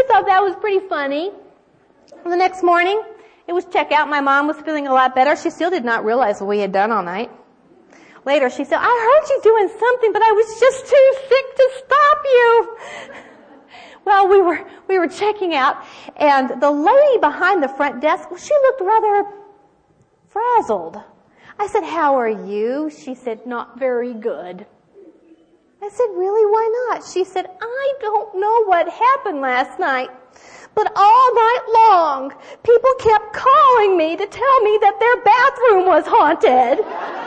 just thought that was pretty funny. The next morning, it was checkout. My mom was feeling a lot better. She still did not realize what we had done all night. Later, she said, I heard you doing something, but I was just too sick to stop you. Well, we were checking out, and the lady behind the front desk, well, she looked rather frazzled. I said, how are you? She said, not very good. I said, really, why not? She said, I don't know what happened last night, but all night long, people kept calling me to tell me that their bathroom was haunted.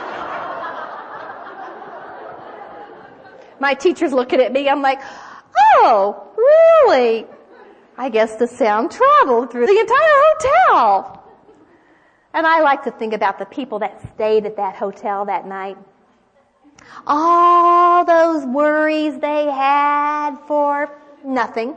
My teacher's looking at me. I'm like, oh, really? I guess the sound traveled through the entire hotel. And I like to think about the people that stayed at that hotel that night. All those worries they had for nothing.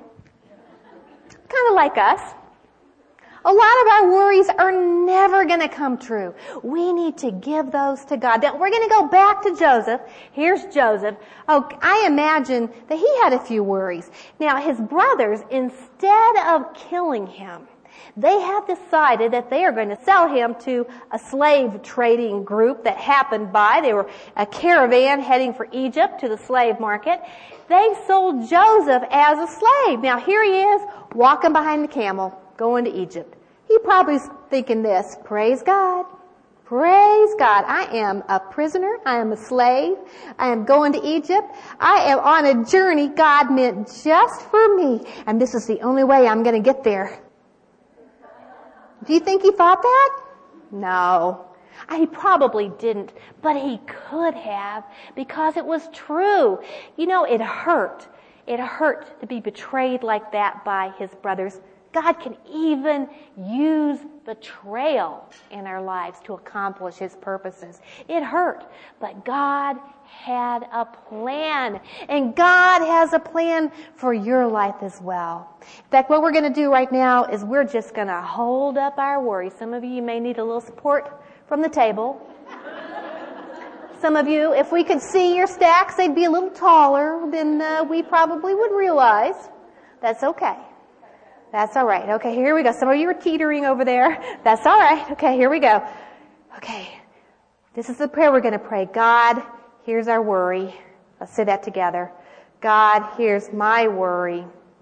Kind of like us. A lot of our worries are never going to come true. We need to give those to God. Now, we're going to go back to Joseph. Here's Joseph. Oh, I imagine that he had a few worries. Now, his brothers, instead of killing him, they have decided that they are going to sell him to a slave trading group that happened by. They were a caravan heading for Egypt to the slave market. They sold Joseph as a slave. Now, here he is, walking behind the camel, going to Egypt. He probably is thinking this, praise God. Praise God. I am a prisoner. I am a slave. I am going to Egypt. I am on a journey God meant just for me. And this is the only way I'm going to get there. Do you think he thought that? No. He probably didn't, but he could have, because it was true. You know, it hurt. It hurt to be betrayed like that by his brothers. God can even use betrayal in our lives to accomplish his purposes. It hurt, but God had a plan, and God has a plan for your life as well. In fact, what we're going to do right now is we're just going to hold up our worries. Some of you may need a little support from the table. Some of you, if we could see your stacks, they'd be a little taller than we probably would realize. That's okay. That's all right. Okay, here we go. Some of you are teetering over there. That's all right. Okay, here we go. Okay, this is the prayer we're going to pray. God, here's our worry. Let's say that together. God, here's my worry.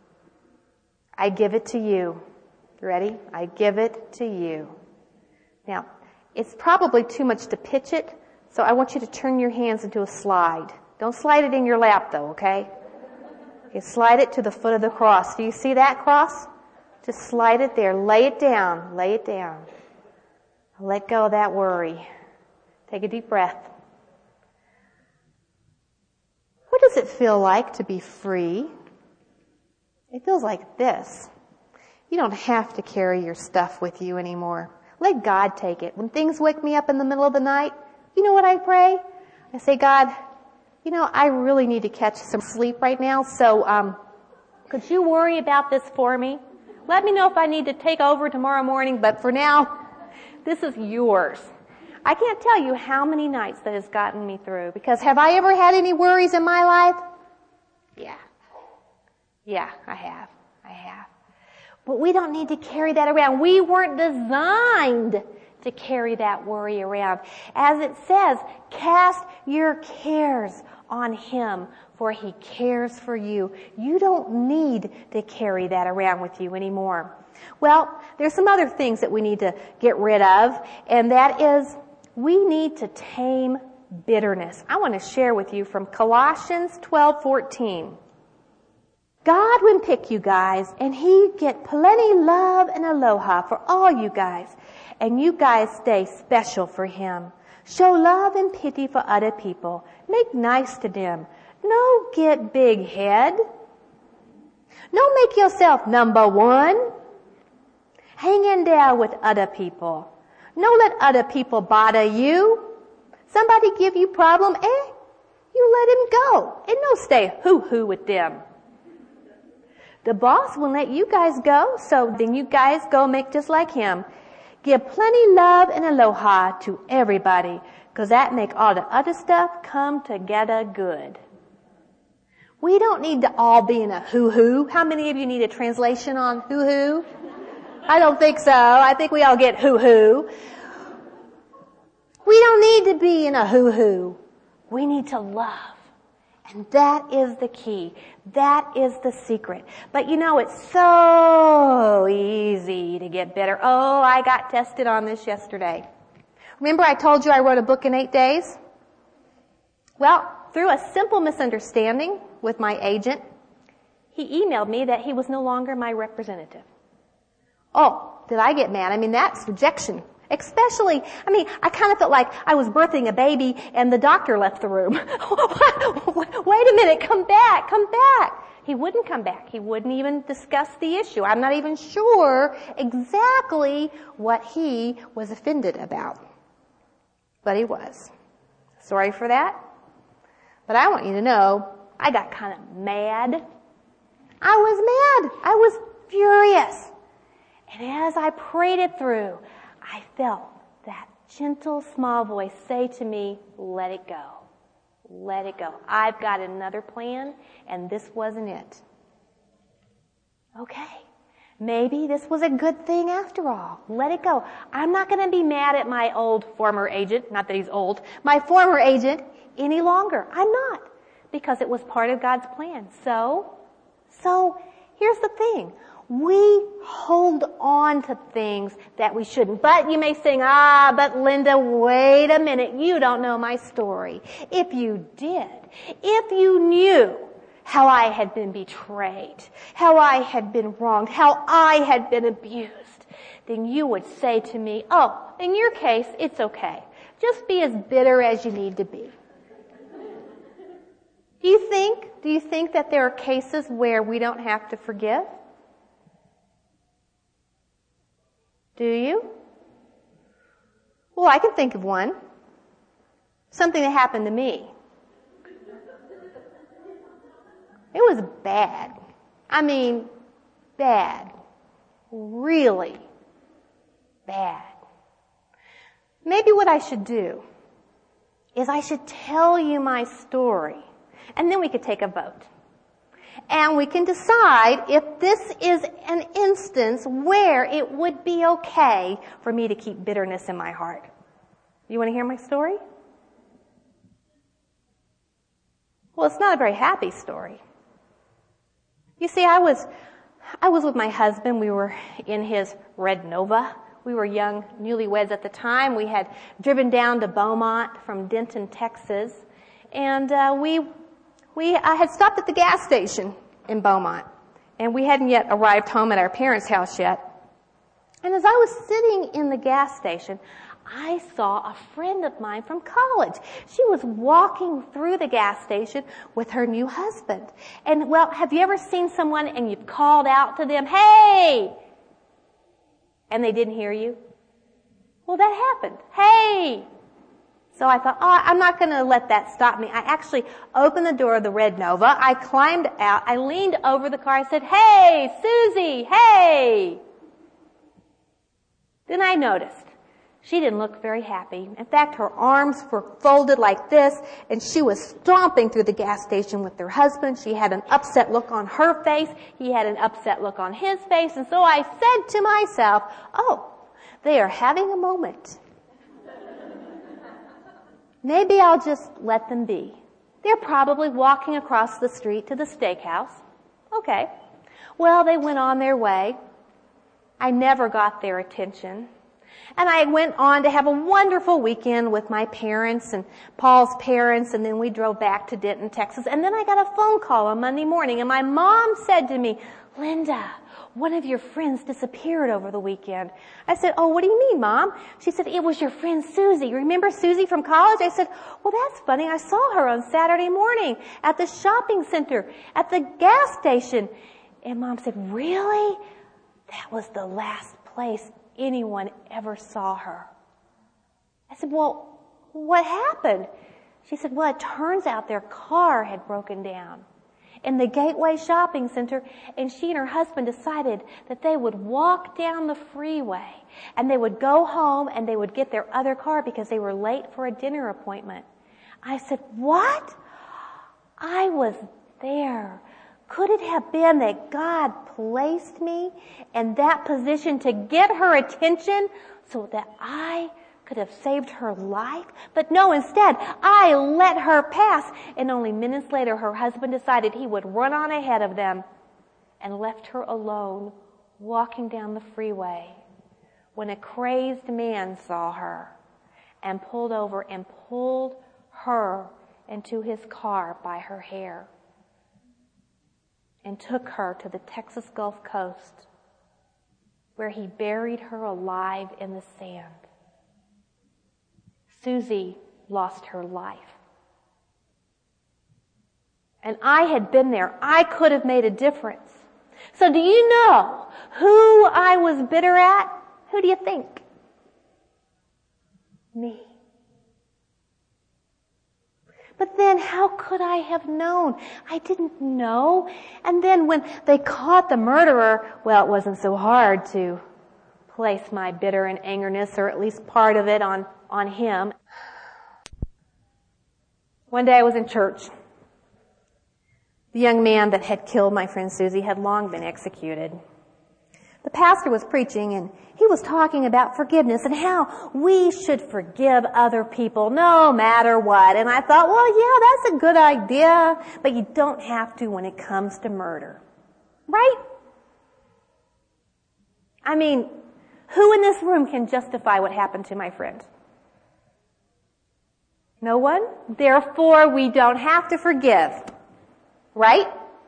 I give it to you. You ready? I give it to you. Now, it's probably too much to pitch it, so I want you to turn your hands into a slide. Don't slide it in your lap, though, okay? You slide it to the foot of the cross. Do you see that cross? Just slide it there. Lay it down. Lay it down. Let go of that worry. Take a deep breath. What does it feel like to be free? It feels like this. You don't have to carry your stuff with you anymore. Let God take it. When things wake me up in the middle of the night, you know what I pray? I say, God, you know, I really need to catch some sleep right now, so could you worry about this for me? Let me know if I need to take over tomorrow morning, but for now, this is yours. I can't tell you how many nights that has gotten me through, because have I ever had any worries in my life? Yeah, I have. But we don't need to carry that around. We weren't designed to carry that worry around. As it says, cast your cares on him, for he cares for you. You don't need to carry that around with you anymore. Well, there's some other things that we need to get rid of, and that is we need to tame bitterness. I want to share with you from Colossians 12:14. God will pick you guys, and he get plenty love and aloha for all you guys. And you guys stay special for him. Show love and pity for other people. Make nice to them. No get big head. No make yourself number one. Hang in there with other people. No let other people bother you. Somebody give you problem, you let him go. And no stay hoo-hoo with them. The boss will let you guys go, so then you guys go make just like him. Give plenty love and aloha to everybody, because that make all the other stuff come together good. We don't need to all be in a hoo-hoo. How many of you need a translation on hoo-hoo? I don't think so. I think we all get hoo-hoo. We don't need to be in a hoo-hoo. We need to love. And that is the key. That is the secret. But it's so easy to get bitter. Oh, I got tested on this yesterday. Remember I told you I wrote a book in 8 days? Well, through a simple misunderstanding with my agent, he emailed me that he was no longer my representative. Oh, did I get mad? That's rejection. Especially, I kind of felt like I was birthing a baby and the doctor left the room. Wait a minute, come back. He wouldn't come back. He wouldn't even discuss the issue. I'm not even sure exactly what he was offended about. But he was. Sorry for that. But I want you to know, I got kind of mad. I was furious. And as I prayed it through, I felt that gentle, small voice say to me, let it go. Let it go. I've got another plan, and this wasn't it. Okay. Maybe this was a good thing after all. Let it go. I'm not going to be mad at my former agent, not that he's old, my former agent any longer. I'm not. Because it was part of God's plan. So here's the thing. We hold on to things that we shouldn't. But you may sing, but Linda, wait a minute. You don't know my story. If you did, if you knew how I had been betrayed, how I had been wronged, how I had been abused, then you would say to me, in your case, it's okay. Just be as bitter as you need to be. Do you think that there are cases where we don't have to forgive? Do you? Well, I can think of one. Something that happened to me. It was bad. Bad. Really bad. Maybe what I should do is I should tell you my story, and then we could take a vote. And we can decide if this is an instance where it would be okay for me to keep bitterness in my heart. You want to hear my story? Well, it's not a very happy story. You see, I was with my husband. We were in his red Nova. We were young newlyweds at the time. We had driven down to Beaumont from Denton, Texas. And I had stopped at the gas station in Beaumont, and we hadn't yet arrived home at our parents' house yet. And as I was sitting in the gas station, I saw a friend of mine from college. She was walking through the gas station with her new husband. And, well, have you ever seen someone and you've called out to them, hey, and they didn't hear you? Well, that happened. Hey! So I thought, I'm not going to let that stop me. I actually opened the door of the red Nova. I climbed out. I leaned over the car. I said, hey, Susie, hey. Then I noticed she didn't look very happy. In fact, her arms were folded like this, and she was stomping through the gas station with her husband. She had an upset look on her face. He had an upset look on his face. And so I said to myself, they are having a moment. Maybe I'll just let them be. They're probably walking across the street to the steakhouse. Okay. Well, they went on their way. I never got their attention. And I went on to have a wonderful weekend with my parents and Paul's parents, and then we drove back to Denton, Texas. And then I got a phone call on Monday morning, and my mom said to me, Linda, one of your friends disappeared over the weekend. I said, what do you mean, Mom? She said, it was your friend Susie. Remember Susie from college? I said, well, that's funny. I saw her on Saturday morning at the shopping center, at the gas station. And Mom said, really? That was the last place anyone ever saw her. I said, well, what happened? She said, well, it turns out their car had broken down in the Gateway Shopping Center, and she and her husband decided that they would walk down the freeway, and they would go home, and they would get their other car because they were late for a dinner appointment. I said, what? there? Could it have been that God placed me in that position to get her attention so that I could have saved her life? But no, instead, I let her pass. And only minutes later, her husband decided he would run on ahead of them and left her alone walking down the freeway when a crazed man saw her and pulled over and pulled her into his car by her hair and took her to the Texas Gulf Coast, where he buried her alive in the sand. Susie lost her life. And I had been there. I could have made a difference. So do you know who I was bitter at? Who do you think? Me. But then how could I have known? I didn't know. And then when they caught the murderer, well, it wasn't so hard to place my bitter and angerness, or at least part of it, on him. One day I was in church. The young man that had killed my friend Susie had long been executed. The pastor was preaching, and he was talking about forgiveness and how we should forgive other people no matter what. And I thought, well, yeah, that's a good idea, but you don't have to when it comes to murder. Right? I mean, who in this room can justify what happened to my friend? No one? Therefore, we don't have to forgive. Right?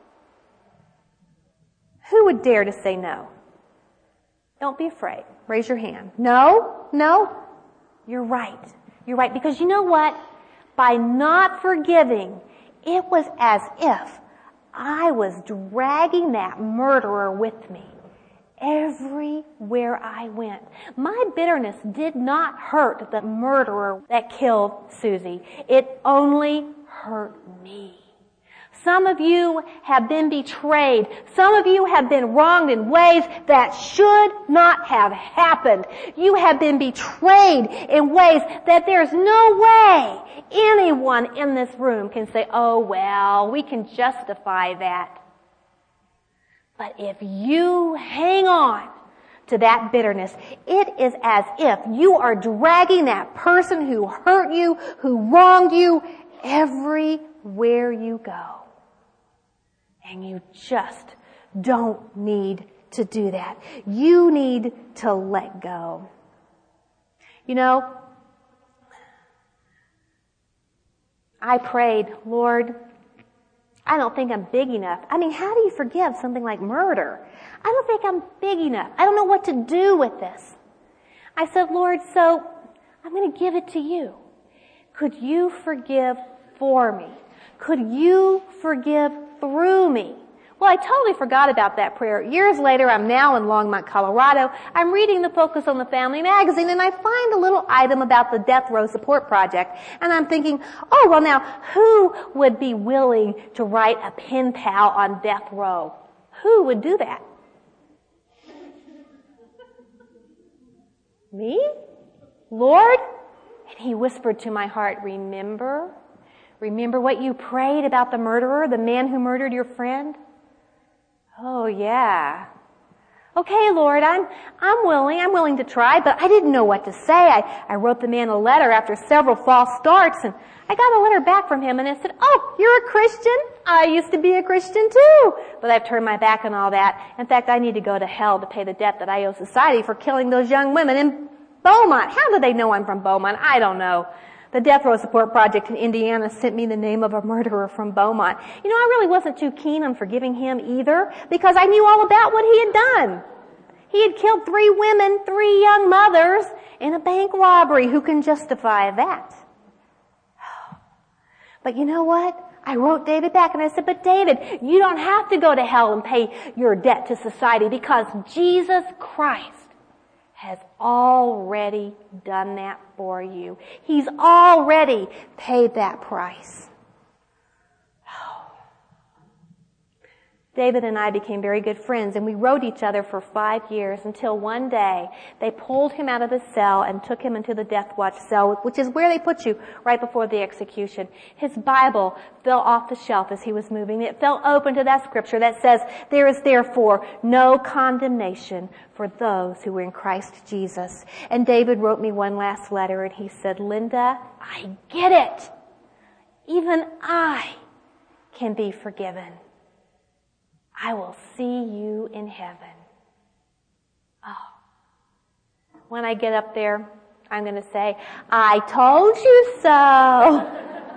Who would dare to say no? Don't be afraid. Raise your hand. No? No? You're right. You're right. Because you know what? By not forgiving, it was as if I was dragging that murderer with me everywhere I went. My bitterness did not hurt the murderer that killed Susie. It only hurt me. Some of you have been betrayed. Some of you have been wronged in ways that should not have happened. You have been betrayed in ways that there's no way anyone in this room can say, oh, well, we can justify that. But if you hang on to that bitterness, it is as if you are dragging that person who hurt you, who wronged you, everywhere you go. And you just don't need to do that. You need to let go. You know, I prayed, Lord, I don't think I'm big enough. I mean, how do you forgive something like murder? I don't think I'm big enough. I don't know what to do with this. I said, Lord, so I'm going to give it to you. Could you forgive for me? Could you forgive through me? Well, I totally forgot about that prayer. Years later, I'm now in Longmont, Colorado. I'm reading the Focus on the Family magazine, and I find a little item about the Death Row Support Project. And I'm thinking, oh, well now, who would be willing to write a pen pal on death row? Who would do that? Me? Lord? And he whispered to my heart, remember what you prayed about the murderer, the man who murdered your friend? Oh, yeah. Okay, Lord, I'm willing to try, but I didn't know what to say. I wrote the man a letter after several false starts, and I got a letter back from him, and it said, oh, you're a Christian? I used to be a Christian too. But I've turned my back on all that. In fact, I need to go to hell to pay the debt that I owe society for killing those young women in Beaumont. How do they know I'm from Beaumont? I don't know. The Death Row Support Project in Indiana sent me the name of a murderer from Beaumont. You know, I really wasn't too keen on forgiving him either, because I knew all about what he had done. He had killed 3 women, 3 young mothers in a bank robbery. Who can justify that? But you know what? I wrote David back and I said, but David, you don't have to go to hell and pay your debt to society, because Jesus Christ has already done that for you. He's already paid that price. David and I became very good friends, and we wrote each other for 5 years until one day they pulled him out of his cell and took him into the death watch cell, which is where they put you right before the execution. His Bible fell off the shelf as he was moving. It fell open to that scripture that says, "There is therefore no condemnation for those who are in Christ Jesus." And David wrote me one last letter, and he said, "Linda, I get it. Even I can be forgiven. I will see you in heaven." Oh. When I get up there, I'm going to say, "I told you so."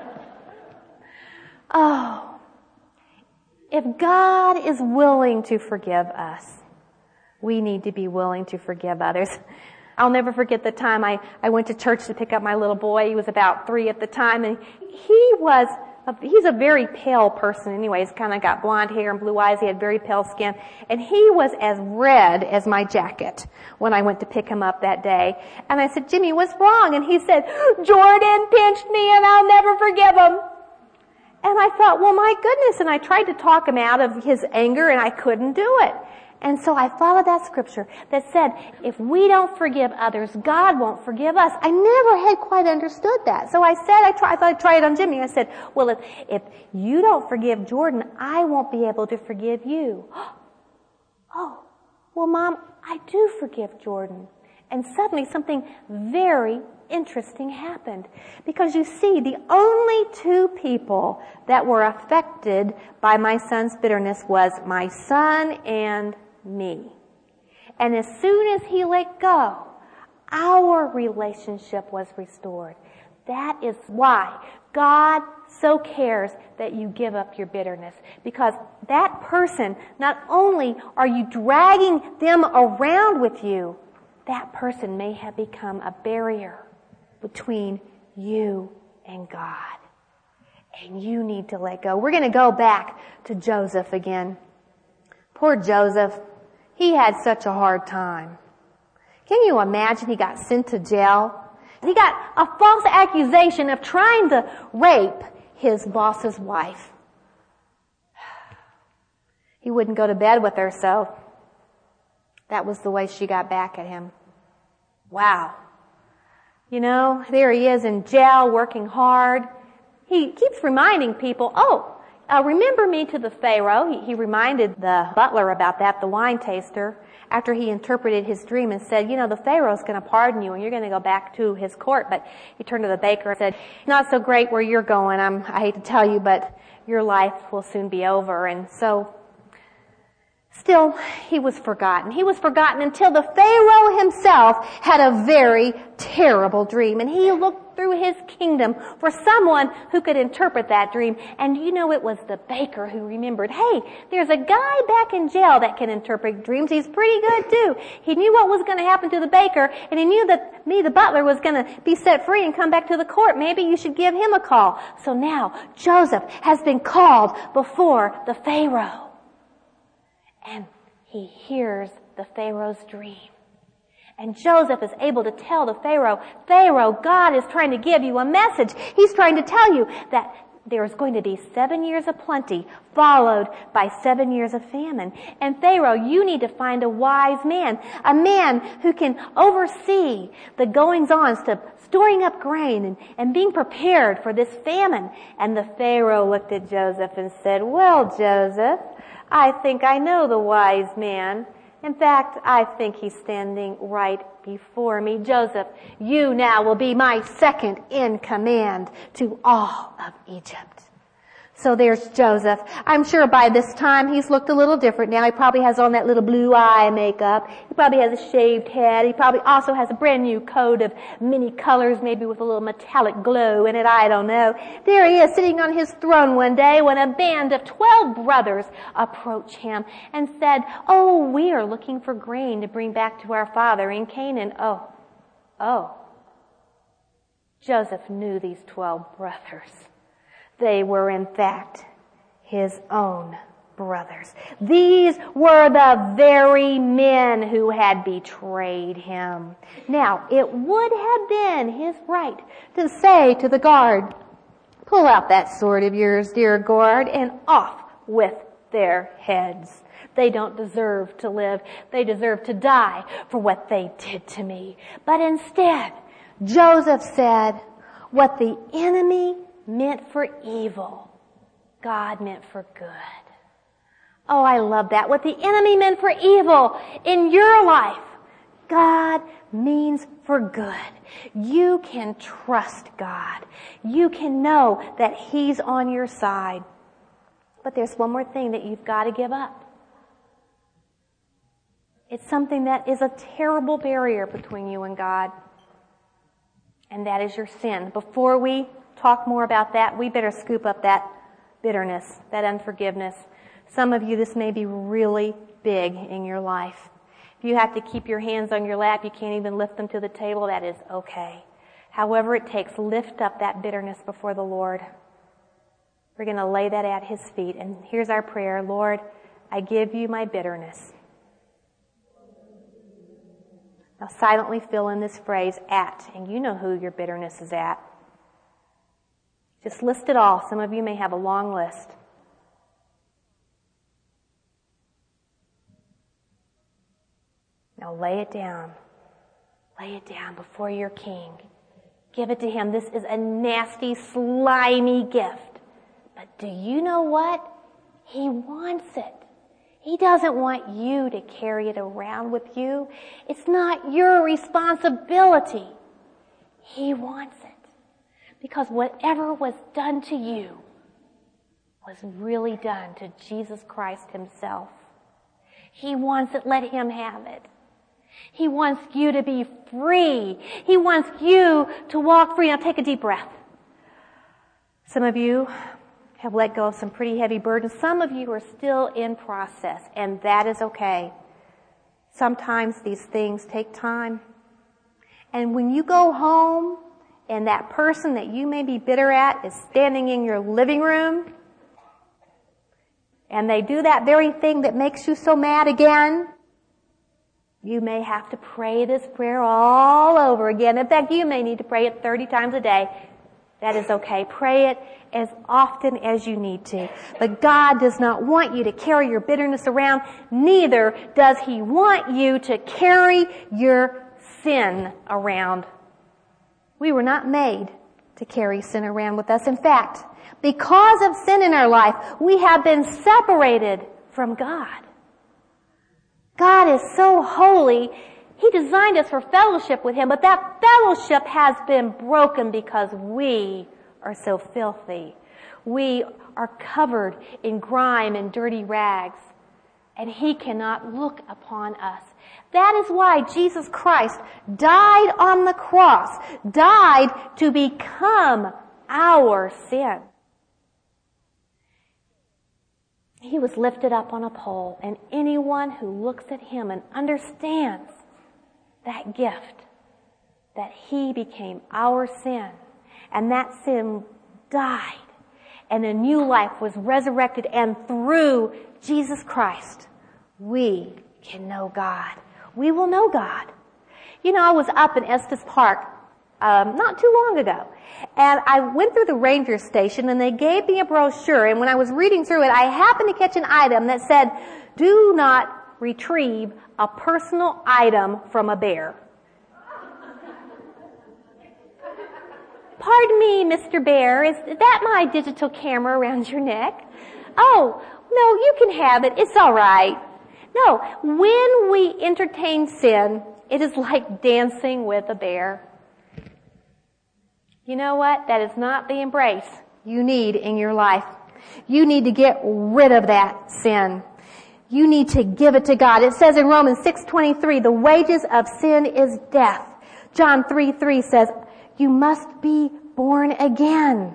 Oh. If God is willing to forgive us, we need to be willing to forgive others. I'll never forget the time I went to church to pick up my little boy. He was about 3 at the time, and he's a very pale person anyway. He's kind of got blonde hair and blue eyes. He had very pale skin. And he was as red as my jacket when I went to pick him up that day. And I said, "Jimmy, what's wrong?" And he said, "Jordan pinched me and I'll never forgive him." And I thought, well, my goodness. And I tried to talk him out of his anger, and I couldn't do it. And so I followed that scripture that said, if we don't forgive others, God won't forgive us. I never had quite understood that. So I said, I thought I'd try it on Jimmy. I said, well, if you don't forgive Jordan, I won't be able to forgive you. Oh, well, Mom, I do forgive Jordan. And suddenly something very interesting happened. Because you see, the only 2 people that were affected by my son's bitterness was my son and me. And as soon as he let go, our relationship was restored. That is why God so cares that you give up your bitterness. Because that person, not only are you dragging them around with you, that person may have become a barrier between you and God. And you need to let go. We're going to go back to Joseph again. Poor Joseph. He had such a hard time. Can you imagine? He got sent to jail. He got a false accusation of trying to rape his boss's wife. He wouldn't go to bed with her, so that was the way she got back at him. Wow. You know, there he is in jail working hard. He keeps reminding people, remember me to the Pharaoh. He reminded the butler about that, the wine taster, after he interpreted his dream and said, the Pharaoh's going to pardon you and you're going to go back to his court. But he turned to the baker and said, "Not so great where you're going. I hate to tell you, but your life will soon be over." And so, still, he was forgotten. He was forgotten until the Pharaoh himself had a very terrible dream. And he looked through his kingdom for someone who could interpret that dream. And it was the baker who remembered, hey, there's a guy back in jail that can interpret dreams. He's pretty good too. He knew what was going to happen to the baker, and he knew that me, the butler, was going to be set free and come back to the court. Maybe you should give him a call. So now Joseph has been called before the Pharaoh. And he hears the Pharaoh's dream. And Joseph is able to tell the Pharaoh, God is trying to give you a message. He's trying to tell you that there is going to be 7 years of plenty followed by 7 years of famine. And Pharaoh, you need to find a wise man, a man who can oversee the goings-ons to storing up grain and being prepared for this famine. And the Pharaoh looked at Joseph and said, "Well, Joseph, I think I know the wise man. In fact, I think he's standing right before me. Joseph, you now will be my second in command to all of Egypt." So there's Joseph. I'm sure by this time he's looked a little different now. He probably has on that little blue eye makeup. He probably has a shaved head. He probably also has a brand new coat of many colors, maybe with a little metallic glow in it. I don't know. There he is sitting on his throne one day when a band of 12 brothers approached him and said, "Oh, we are looking for grain to bring back to our father in Canaan." Oh. Joseph knew these 12 brothers. They were, in fact, his own brothers. These were the very men who had betrayed him. Now, it would have been his right to say to the guard, "Pull out that sword of yours, dear guard, and off with their heads. They don't deserve to live. They deserve to die for what they did to me. But instead, Joseph said, what the enemy meant for evil, God meant for good. Oh, I love that. What the enemy meant for evil in your life, God means for good. You can trust God. You can know that He's on your side. But there's one more thing that you've got to give up. It's something that is a terrible barrier between you and God. And that is your sin. Before we talk more about that, we better scoop up that bitterness, that unforgiveness. Some of you, this may be really big in your life. If you have to keep your hands on your lap, you can't even lift them to the table, that is okay. However it takes, lift up that bitterness before the Lord. We're going to lay that at His feet. And here's our prayer. Lord, I give you my bitterness. Now silently fill in this phrase, at, and you know who your bitterness is at. Just list it all. Some of you may have a long list. Now lay it down. Lay it down before your King. Give it to Him. This is a nasty, slimy gift. But do you know what? He wants it. He doesn't want you to carry it around with you. It's not your responsibility. He wants it. Because whatever was done to you was really done to Jesus Christ Himself. He wants it. Let Him have it. He wants you to be free. He wants you to walk free. Now take a deep breath. Some of you have let go of some pretty heavy burdens. Some of you are still in process, and that is okay. Sometimes these things take time. And when you go home and that person that you may be bitter at is standing in your living room, and they do that very thing that makes you so mad again, you may have to pray this prayer all over again. In fact, you may need to pray it 30 times a day. That is okay. Pray it as often as you need to. But God does not want you to carry your bitterness around. Neither does He want you to carry your sin around. We were not made to carry sin around with us. In fact, because of sin in our life, we have been separated from God. God is so holy. He designed us for fellowship with Him, but that fellowship has been broken because we are so filthy. We are covered in grime and dirty rags, and He cannot look upon us. That is why Jesus Christ died on the cross, died to become our sin. He was lifted up on a pole, and anyone who looks at Him and understands that gift, that He became our sin, and that sin died, and a new life was resurrected, and through Jesus Christ, we can know God. We will know God. You know, I was up in Estes Park not too long ago, and I went through the ranger station, and they gave me a brochure, and when I was reading through it, I happened to catch an item that said, do not retrieve a personal item from a bear. Pardon me, Mr. Bear, is that my digital camera around your neck? Oh, no, you can have it. It's all right. No, when we entertain sin, it is like dancing with a bear. You know what? That is not the embrace you need in your life. You need to get rid of that sin. You need to give it to God. It says in Romans 6:23, the wages of sin is death. John 3:3 says, you must be born again.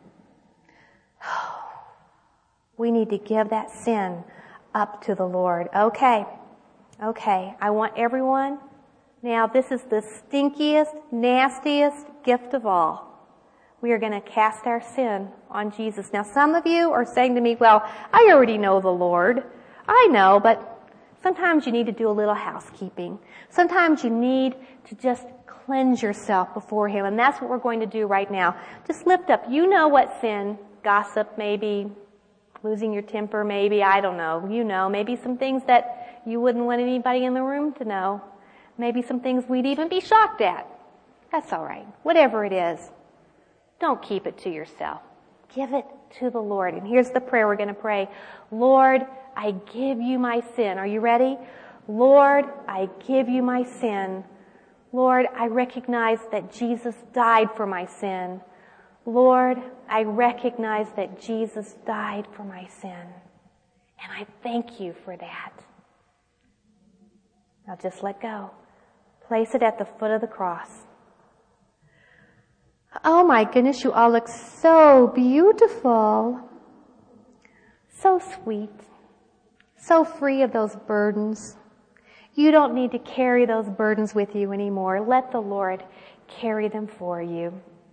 We need to give that sin up to the Lord. Okay. I want everyone. Now, this is the stinkiest, nastiest gift of all. We are going to cast our sin on Jesus. Now, some of you are saying to me, well, I already know the Lord. I know, but sometimes you need to do a little housekeeping. Sometimes you need to just cleanse yourself before Him, and that's what we're going to do right now. Just lift up. You know what sin, gossip maybe, losing your temper maybe, I don't know, maybe some things that you wouldn't want anybody in the room to know. Maybe some things we'd even be shocked at. That's all right. Whatever it is, don't keep it to yourself. Give it to the Lord. And here's the prayer we're going to pray. Lord, I give you my sin. Are you ready? Lord, I give you my sin. Lord, I recognize that Jesus died for my sin. Lord, I recognize that Jesus died for my sin. And I thank you for that. Now just let go. Place it at the foot of the cross. Oh my goodness, you all look so beautiful. So sweet. So free of those burdens. You don't need to carry those burdens with you anymore. Let the Lord carry them for you.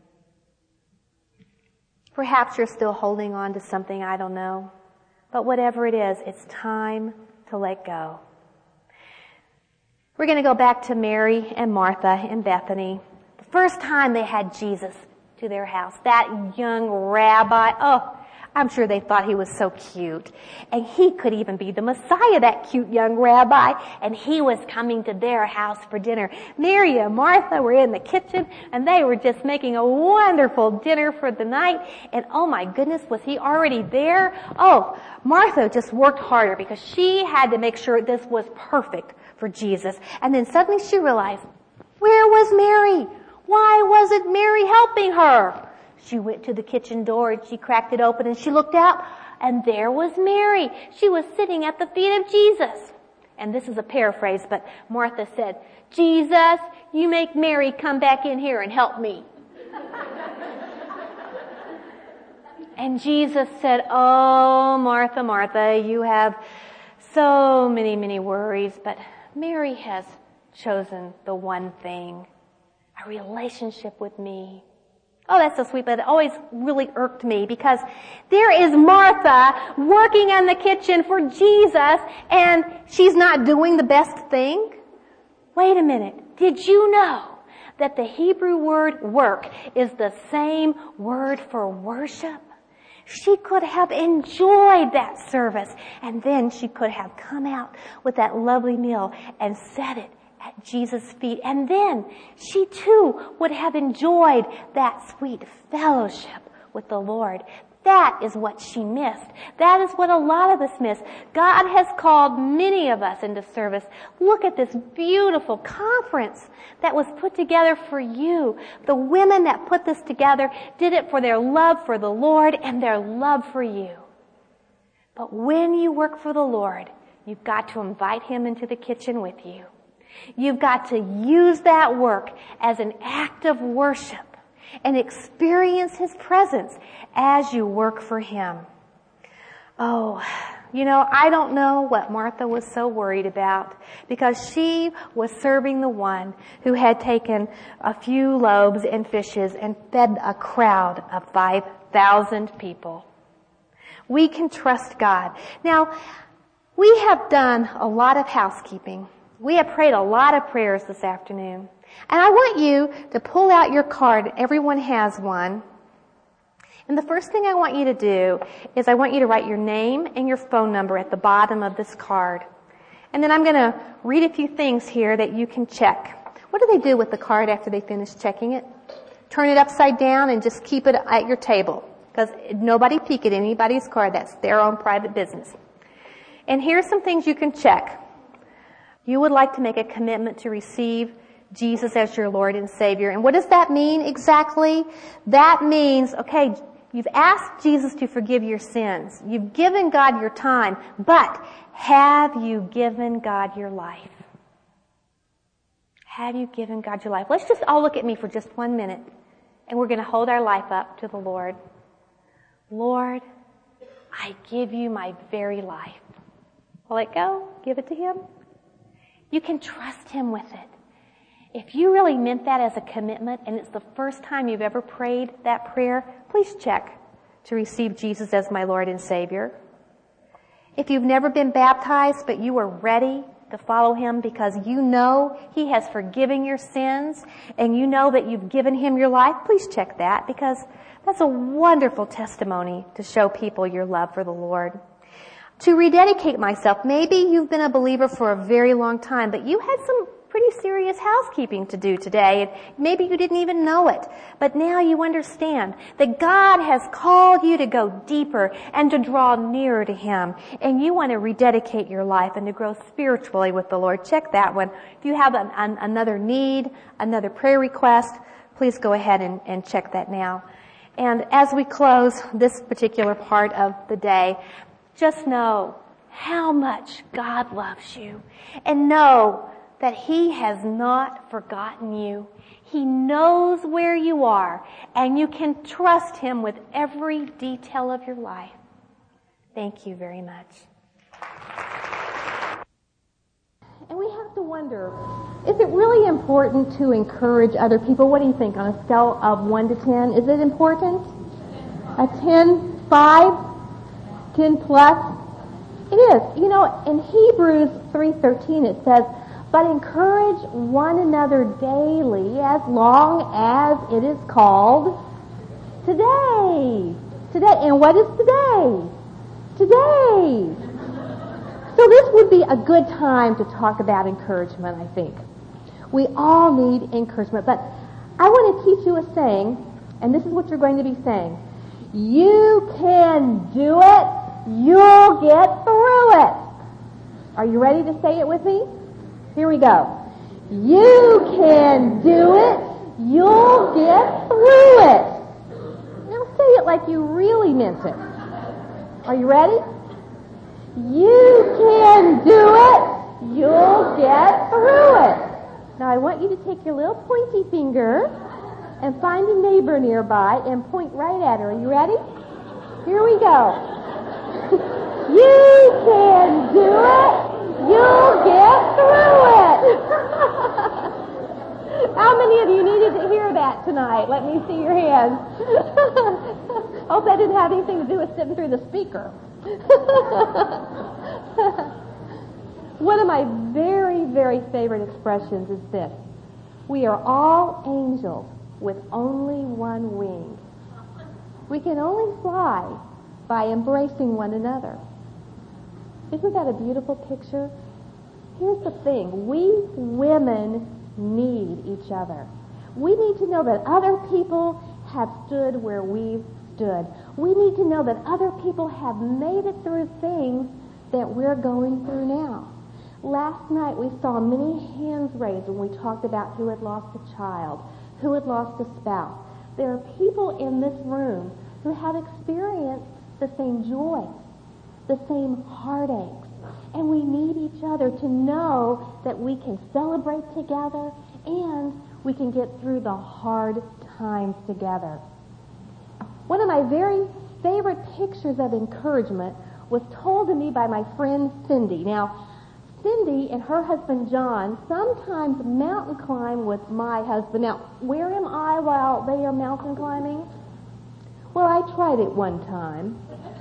Perhaps you're still holding on to something, I don't know. But whatever it is, it's time to let go. We're going to go back to Mary and Martha in Bethany. The first time they had Jesus to their house, that young rabbi, I'm sure they thought he was so cute. And he could even be the Messiah, that cute young rabbi. And he was coming to their house for dinner. Mary and Martha were in the kitchen, and they were just making a wonderful dinner for the night. And oh my goodness, was he already there? Oh, Martha just worked harder because she had to make sure this was perfect for Jesus. And then suddenly she realized, where was Mary? Why wasn't Mary helping her? She went to the kitchen door and she cracked it open and she looked out, and there was Mary. She was sitting at the feet of Jesus. And this is a paraphrase, but Martha said, Jesus, you make Mary come back in here and help me. And Jesus said, oh, Martha, Martha, you have so many, many worries, but Mary has chosen the one thing, a relationship with me. Oh, that's so sweet, but it always really irked me because there is Martha working in the kitchen for Jesus and she's not doing the best thing. Wait a minute. Did you know that the Hebrew word work is the same word for worship? She could have enjoyed that service, and then she could have come out with that lovely meal and set it at Jesus' feet. And then she too would have enjoyed that sweet fellowship with the Lord. That is what she missed. That is what a lot of us miss. God has called many of us into service. Look at this beautiful conference that was put together for you. The women that put this together did it for their love for the Lord and their love for you. But when you work for the Lord, you've got to invite Him into the kitchen with you. You've got to use that work as an act of worship and experience His presence as you work for Him. Oh, I don't know what Martha was so worried about because she was serving the one who had taken a few loaves and fishes and fed a crowd of 5,000 people. We can trust God. Now, we have done a lot of housekeeping. We have prayed a lot of prayers this afternoon. And I want you to pull out your card. Everyone has one. And the first thing I want you to do is I want you to write your name and your phone number at the bottom of this card. And then I'm going to read a few things here that you can check. What do they do with the card after they finish checking it? Turn it upside down and just keep it at your table. Because nobody peek at anybody's card. That's their own private business. And here's some things you can check. You would like to make a commitment to receive Jesus as your Lord and Savior. And what does that mean exactly? That means, okay, you've asked Jesus to forgive your sins. You've given God your time. But have you given God your life? Have you given God your life? Let's just all look at me for just 1 minute. And we're going to hold our life up to the Lord. Lord, I give you my very life. Will it go? Give it to Him? You can trust Him with it. If you really meant that as a commitment and it's the first time you've ever prayed that prayer, please check to receive Jesus as my Lord and Savior. If you've never been baptized but you are ready to follow Him because you know He has forgiven your sins and you know that you've given Him your life, please check that, because that's a wonderful testimony to show people your love for the Lord. To rededicate myself, maybe you've been a believer for a very long time, but you had some pretty serious housekeeping to do today, and maybe you didn't even know it. But now you understand that God has called you to go deeper and to draw nearer to Him, and you want to rededicate your life and to grow spiritually with the Lord. Check that one. If you have another need, another prayer request, please go ahead and check that now. And as we close this particular part of the day, just know how much God loves you, and know that He has not forgotten you. He knows where you are, and you can trust Him with every detail of your life. Thank you very much. And we have to wonder, is it really important to encourage other people? What do you think on a scale of 1 to 10? Is it important? A 10, 5, 10 plus? It is. You know, in Hebrews 3:13 it says, "But encourage one another daily as long as it is called today." Today. And what is today? Today. So this would be a good time to talk about encouragement, I think. We all need encouragement. But I want to teach you a saying, and this is what you're going to be saying. You can do it. You'll get through it. Are you ready to say it with me? Here we go. You can do it. You'll get through it. Now say it like you really meant it. Are you ready? You can do it. You'll get through it. Now I want you to take your little pointy finger and find a neighbor nearby and point right at her. Are you ready? Here we go. You can do it. You'll get through it. How many of you needed to hear that tonight? Let me see your hands. Hope that didn't have anything to do with sitting through the speaker. One of my very, very favorite expressions is this. We are all angels with only one wing. We can only fly by embracing one another. Isn't that a beautiful picture? Here's the thing. We women need each other. We need to know that other people have stood where we've stood. We need to know that other people have made it through things that we're going through now. Last night we saw many hands raised when we talked about who had lost a child, who had lost a spouse. There are people in this room who have experienced the same joy, the same heartaches. And we need each other to know that we can celebrate together and we can get through the hard times together. One of my very favorite pictures of encouragement was told to me by my friend Cindy. Now, Cindy and her husband John sometimes mountain climb with my husband. Now, where am I while they are mountain climbing? Well, I tried it one time.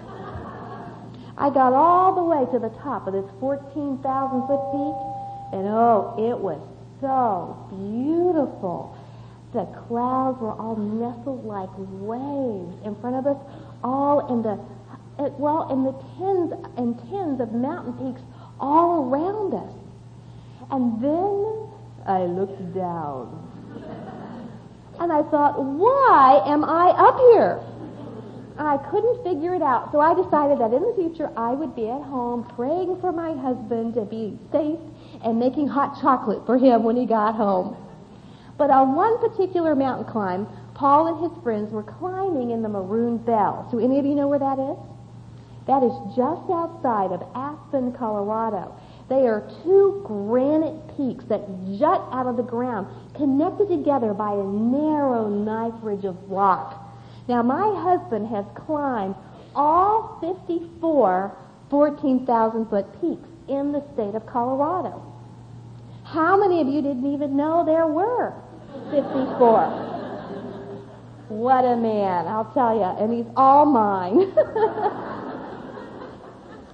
I got all the way to the top of this 14,000-foot peak, and oh, it was so beautiful. The clouds were all nestled like waves in front of us, all in the tens and tens of mountain peaks all around us. And then I looked down, and I thought, why am I up here? I couldn't figure it out, so I decided that in the future I would be at home praying for my husband to be safe and making hot chocolate for him when he got home. But on one particular mountain climb, Paul and his friends were climbing in the Maroon Bell. So any of you know where that is? That is just outside of Aspen, Colorado. They are two granite peaks that jut out of the ground, connected together by a narrow knife ridge of rock. Now, my husband has climbed all 54 14,000-foot peaks in the state of Colorado. How many of you didn't even know there were 54? What a man, I'll tell you, and he's all mine.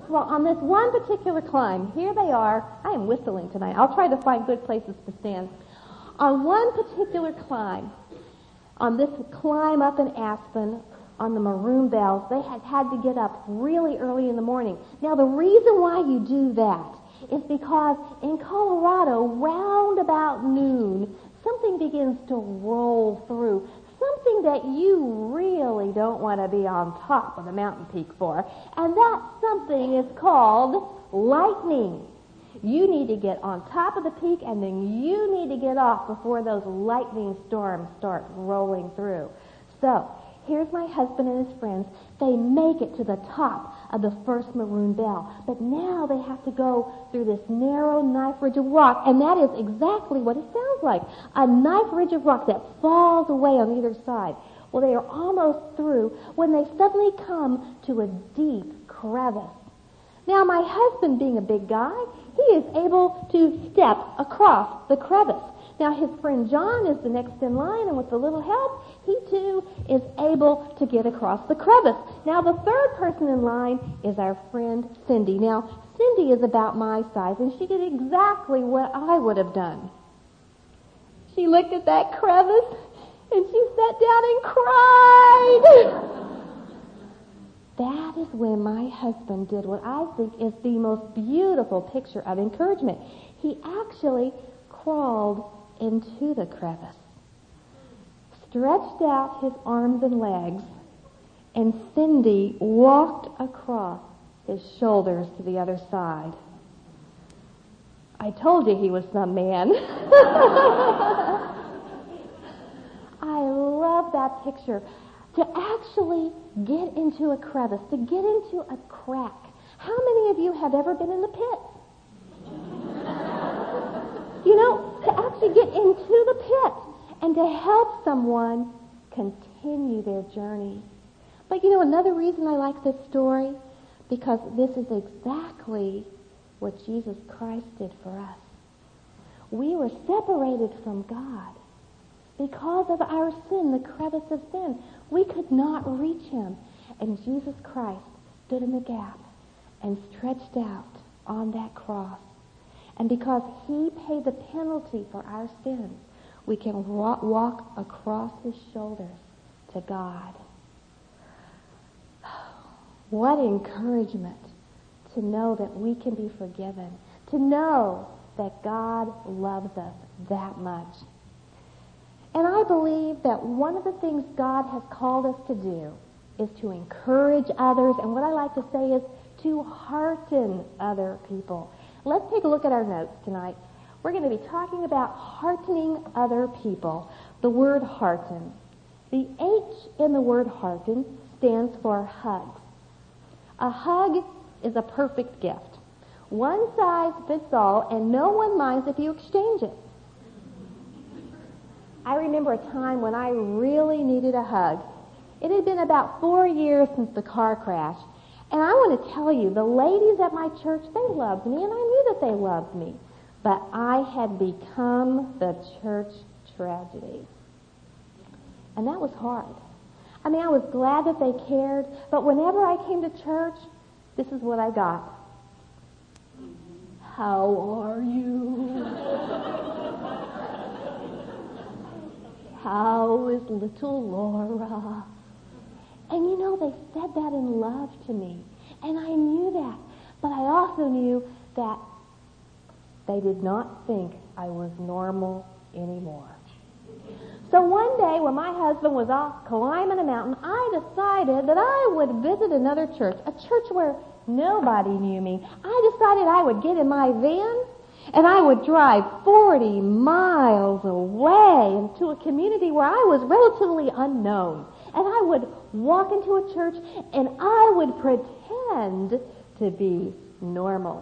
Well, on this one particular climb, here they are. I am whistling tonight. I'll try to find good places to stand. On one particular climb, on this climb up in Aspen, on the Maroon Bells, they had to get up really early in the morning. Now, the reason why you do that is because in Colorado, round about noon, something begins to roll through. Something that you really don't want to be on top of the mountain peak for. And that something is called lightning. You need to get on top of the peak, and then you need to get off before those lightning storms start rolling through. So, here's my husband and his friends. They make it to the top of the first Maroon Bell. But now they have to go through this narrow knife ridge of rock, and that is exactly what it sounds like. A knife ridge of rock that falls away on either side. Well, they are almost through when they suddenly come to a deep crevice. Now, my husband, being a big guy, he is able to step across the crevice. Now, his friend John is the next in line, and with a little help, he too is able to get across the crevice. Now, the third person in line is our friend Cindy. Now, Cindy is about my size, and she did exactly what I would have done. She looked at that crevice, and she sat down and cried. That is when my husband did what I think is the most beautiful picture of encouragement. He actually crawled into the crevice, stretched out his arms and legs, and Cindy walked across his shoulders to the other side. I told you he was some man. I love that picture. To actually get into a crevice, to get into a crack. How many of you have ever been in the pit? You know, to actually get into the pit and to help someone continue their journey. But you know, another reason I like this story, because this is exactly what Jesus Christ did for us. We were separated from God because of our sin, the crevice of sin. We could not reach him. And Jesus Christ stood in the gap and stretched out on that cross. And because he paid the penalty for our sins, we can walk across his shoulders to God. What encouragement to know that we can be forgiven, to know that God loves us that much. And I believe that one of the things God has called us to do is to encourage others, and what I like to say is to hearten other people. Let's take a look at our notes tonight. We're going to be talking about heartening other people. The word hearten. The H in the word hearten stands for hugs. A hug is a perfect gift. One size fits all, and no one minds if you exchange it. I remember a time when I really needed a hug. It had been about 4 years since the car crash. And I want to tell you, the ladies at my church, they loved me, and I knew that they loved me. But I had become the church tragedy. And that was hard. I mean, I was glad that they cared, but whenever I came to church, this is what I got. How are you? How is little Laura? And you know, they said that in love to me. And I knew that. But I also knew that they did not think I was normal anymore. So one day when my husband was off climbing a mountain, I decided that I would visit another church, a church where nobody knew me. I decided I would get in my van and I would drive 40 miles away into a community where I was relatively unknown. And I would walk into a church and I would pretend to be normal.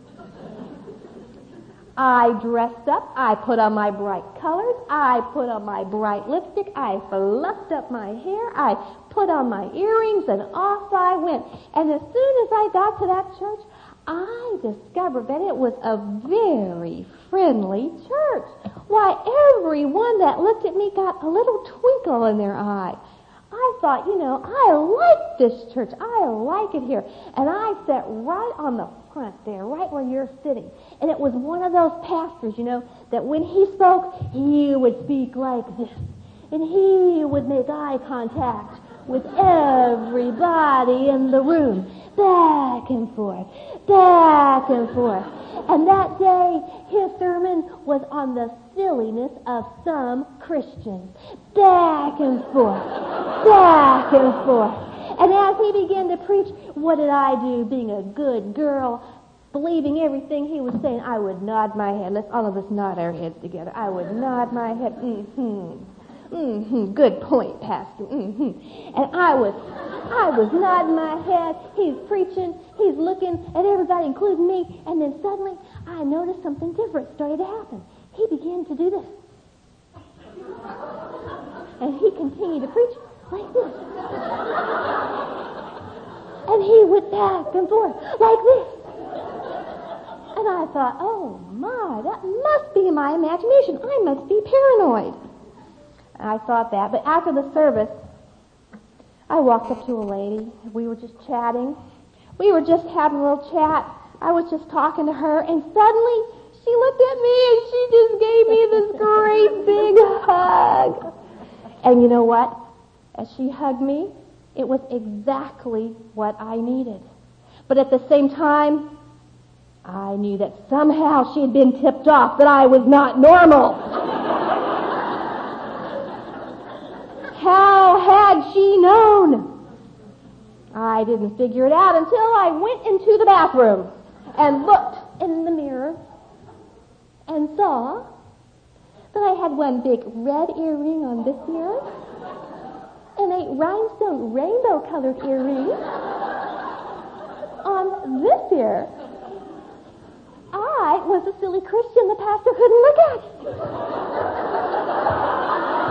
I dressed up, I put on my bright colors, I put on my bright lipstick, I fluffed up my hair, I put on my earrings, and off I went. And as soon as I got to that church, I discovered that it was a very friendly church. Why, everyone that looked at me got a little twinkle in their eye. I thought, I like this church. I like it here. And I sat right on the front there, right where you're sitting. And it was one of those pastors, that when he spoke, he would speak like this. And he would make eye contact with everybody in the room. Back and forth, back and forth. And that day, his sermon was on the silliness of some Christians. Back and forth, back and forth. And as he began to preach, what did I do, being a good girl, believing everything he was saying? I would nod my head. Let's all of us nod our heads together. I would nod my head. Good point, Pastor. And I was nodding my head. He's preaching. He's looking at everybody, including me. And then suddenly, I noticed something different started to happen. He began to do this. And he continued to preach like this. And he went back and forth like this. And I thought, oh my, that must be my imagination. I must be paranoid. I thought that. But after the service, I walked up to a lady. We were just chatting. We were just having a little chat. I was just talking to her, and suddenly she looked at me and she just gave me this great big hug. And you know what? As she hugged me, it was exactly what I needed. But at the same time, I knew that somehow she had been tipped off that I was not normal. How had she known? I didn't figure it out until I went into the bathroom and looked in the mirror and saw that I had one big red earring on this ear and a rhinestone rainbow-colored earring on this ear. I was a silly Christian the pastor couldn't look at.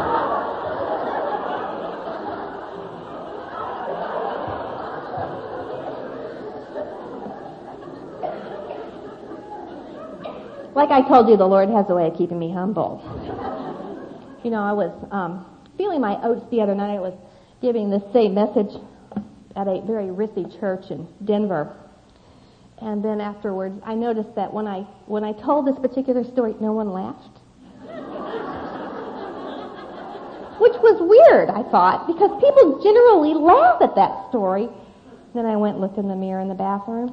Like I told you, the Lord has a way of keeping me humble. I was feeling my oats the other night. I was giving the same message at a very ritzy church in Denver. And then afterwards, I noticed that when I told this particular story, no one laughed. Which was weird, I thought, because people generally laugh at that story. Then I went and looked in the mirror in the bathroom.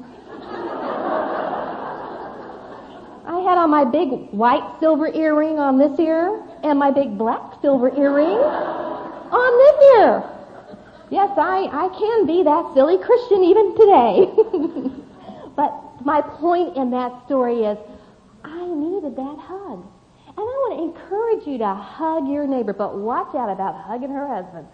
I had on my big white silver earring on this ear and my big black silver earring on this ear. Yes, I can be that silly Christian even today. But my point in that story is I needed that hug. And I want to encourage you to hug your neighbor, but watch out about hugging her husband.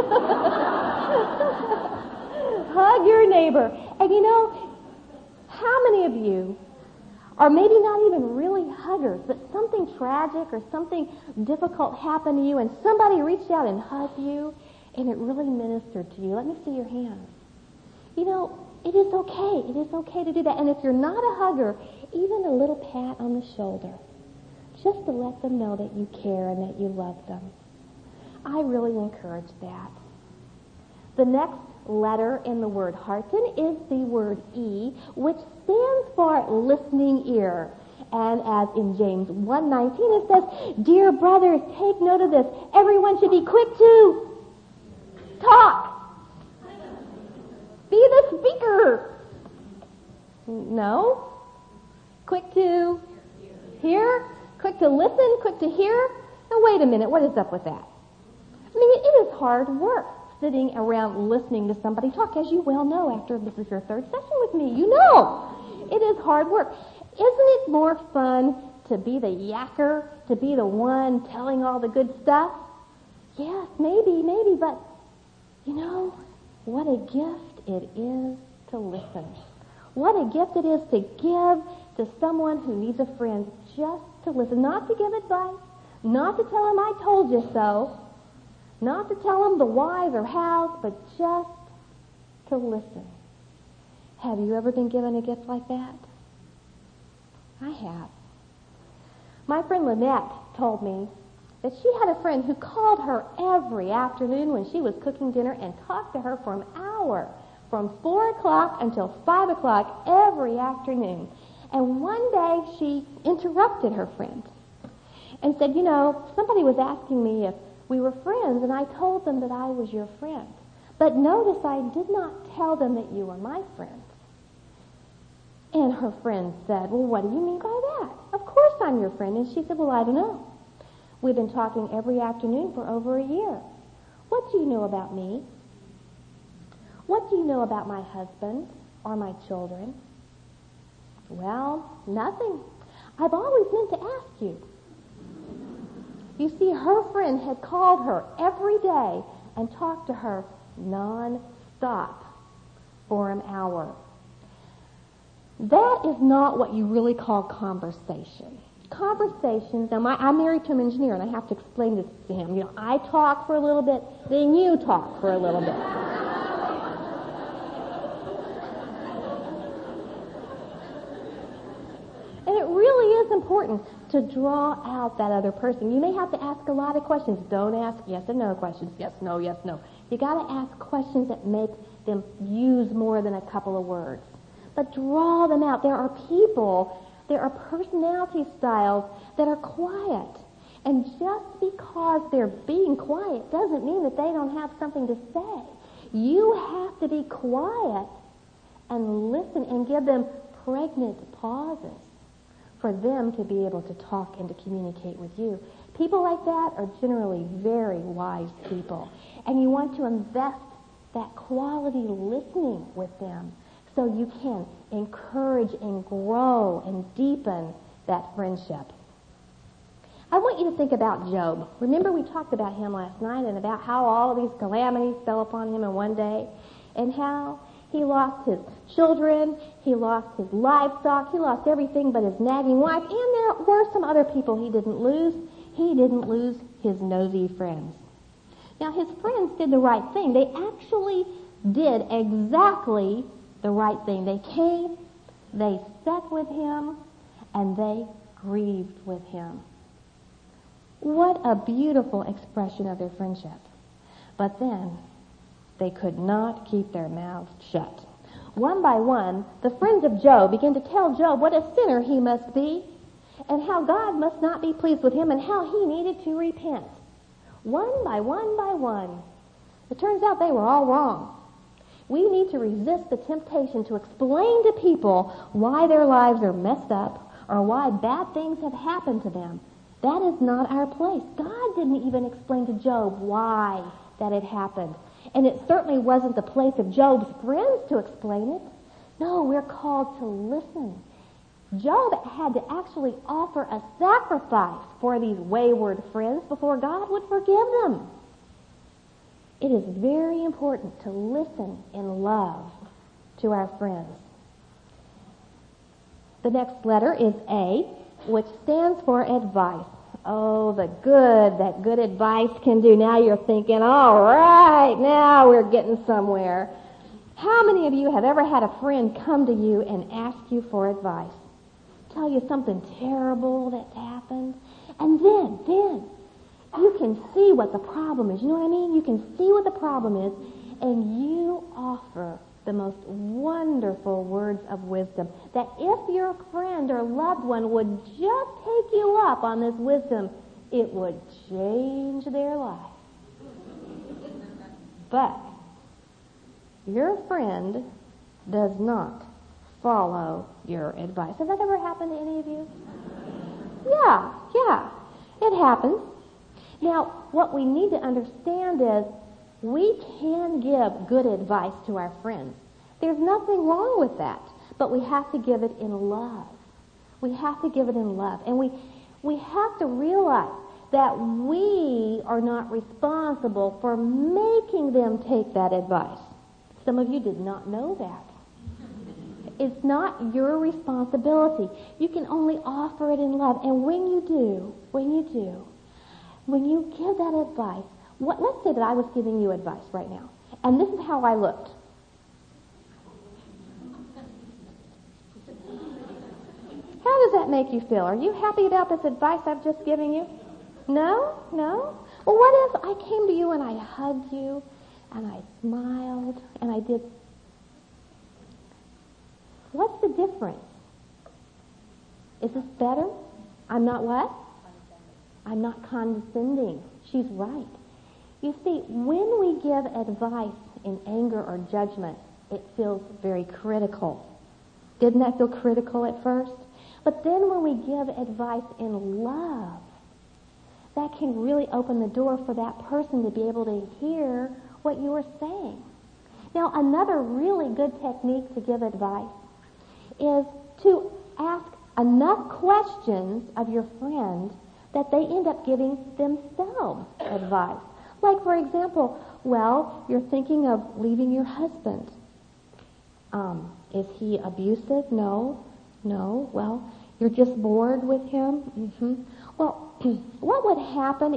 Hug your neighbor. And how many of you are maybe not even really huggers, but something tragic or something difficult happened to you and somebody reached out and hugged you and it really ministered to you? Let me see your hands. It is okay. It is okay to do that. And if you're not a hugger, even a little pat on the shoulder, just to let them know that you care and that you love them. I really encourage that. The next letter in the word hearten is the word E, which stands for listening ear. And as in James 1:19 it says, "Dear brothers, take note of this. Everyone should be quick to talk. Be the speaker." No? Quick to hear? Quick to listen? Quick to hear? Now wait a minute, what is up with that? It is hard work sitting around listening to somebody talk, as you well know after this is your third session with me. You know it is hard work. Isn't it more fun to be the yacker, to be the one telling all the good stuff? Yes, maybe, but what a gift it is to listen. What a gift it is to give to someone who needs a friend, just to listen, not to give advice, not to tell them I told you so, not to tell them the whys or hows, but just to listen. Have you ever been given a gift like that? I have. My friend Lynette told me that she had a friend who called her every afternoon when she was cooking dinner and talked to her for an hour, from 4 o'clock until 5 o'clock every afternoon. And one day she interrupted her friend and said, you know, somebody was asking me if we were friends, and I told them that I was your friend. But notice I did not tell them that you were my friend. And her friend said, well, what do you mean by that? Of course I'm your friend. And she said, well, I don't know. We've been talking every afternoon for over a year. What do you know about me? What do you know about my husband or my children? Well, nothing. I've always meant to ask you. You see, her friend had called her every day and talked to her non-stop for an hour. That is not what you really call conversation. Conversations, now I'm married to an engineer, and I have to explain this to him. You know, I talk for a little bit, then you talk for a little bit. And it really is important to draw out that other person. You may have to ask a lot of questions. Don't ask yes and no questions. Yes, no, yes, no. You got to ask questions that make them use more than a couple of words. But draw them out. There are people, there are personality styles that are quiet. And just because they're being quiet doesn't mean that they don't have something to say. You have to be quiet and listen and give them pregnant pauses for them to be able to talk and to communicate with you. People like that are generally very wise people. And you want to invest that quality listening with them so you can encourage and grow and deepen that friendship. I want you to think about Job. Remember we talked about him last night and about how all of these calamities fell upon him in one day and how he lost his children, he lost his livestock, he lost everything but his nagging wife, and there were some other people he didn't lose. He didn't lose his nosy friends. Now, his friends did the right thing. They actually did exactly the right thing. They came, they sat with him, and they grieved with him. What a beautiful expression of their friendship. But then, they could not keep their mouths shut. One by one, the friends of Job began to tell Job what a sinner he must be, and how God must not be pleased with him, and how he needed to repent. One by one by one. It turns out they were all wrong. We need to resist the temptation to explain to people why their lives are messed up or why bad things have happened to them. That is not our place. God didn't even explain to Job why that had happened. And it certainly wasn't the place of Job's friends to explain it. No, we're called to listen. Job had to actually offer a sacrifice for these wayward friends before God would forgive them. It is very important to listen in love to our friends. The next letter is A, which stands for advice. Oh, the good that good advice can do. Now you're thinking, all right, now we're getting somewhere. How many of you have ever had a friend come to you and ask you for advice? Tell you something terrible that's happened, and then you can see what the problem is. You know what I mean? You can see what the problem is, and you offer the most wonderful words of wisdom that if your friend or loved one would just take you up on this wisdom, it would change their life. But your friend does not follow your advice. Has that ever happened to any of you? Yeah, it happens. Now, what we need to understand is we can give good advice to our friends. There's nothing wrong with that, but we have to give it in love. We have to give it in love. And we have to realize that we are not responsible for making them take that advice. Some of you did not know that. It's not your responsibility. You can only offer it in love. And when you give that advice, let's say that I was giving you advice right now, and this is how I looked. How does that make you feel? Are you happy about this advice I've just given you? No? Well, what if I came to you and I hugged you and I smiled and I did... What's the difference? Is this better? I'm not what? I'm not condescending. She's right. You see, when we give advice in anger or judgment, it feels very critical. Didn't that feel critical at first? But then when we give advice in love, that can really open the door for that person to be able to hear what you are saying. Now, another really good technique to give advice is to ask enough questions of your friend that they end up giving themselves advice. Like, for example, well, you're thinking of leaving your husband. Is he abusive? No. Well, you're just bored with him? Mm-hmm. Well, what would happen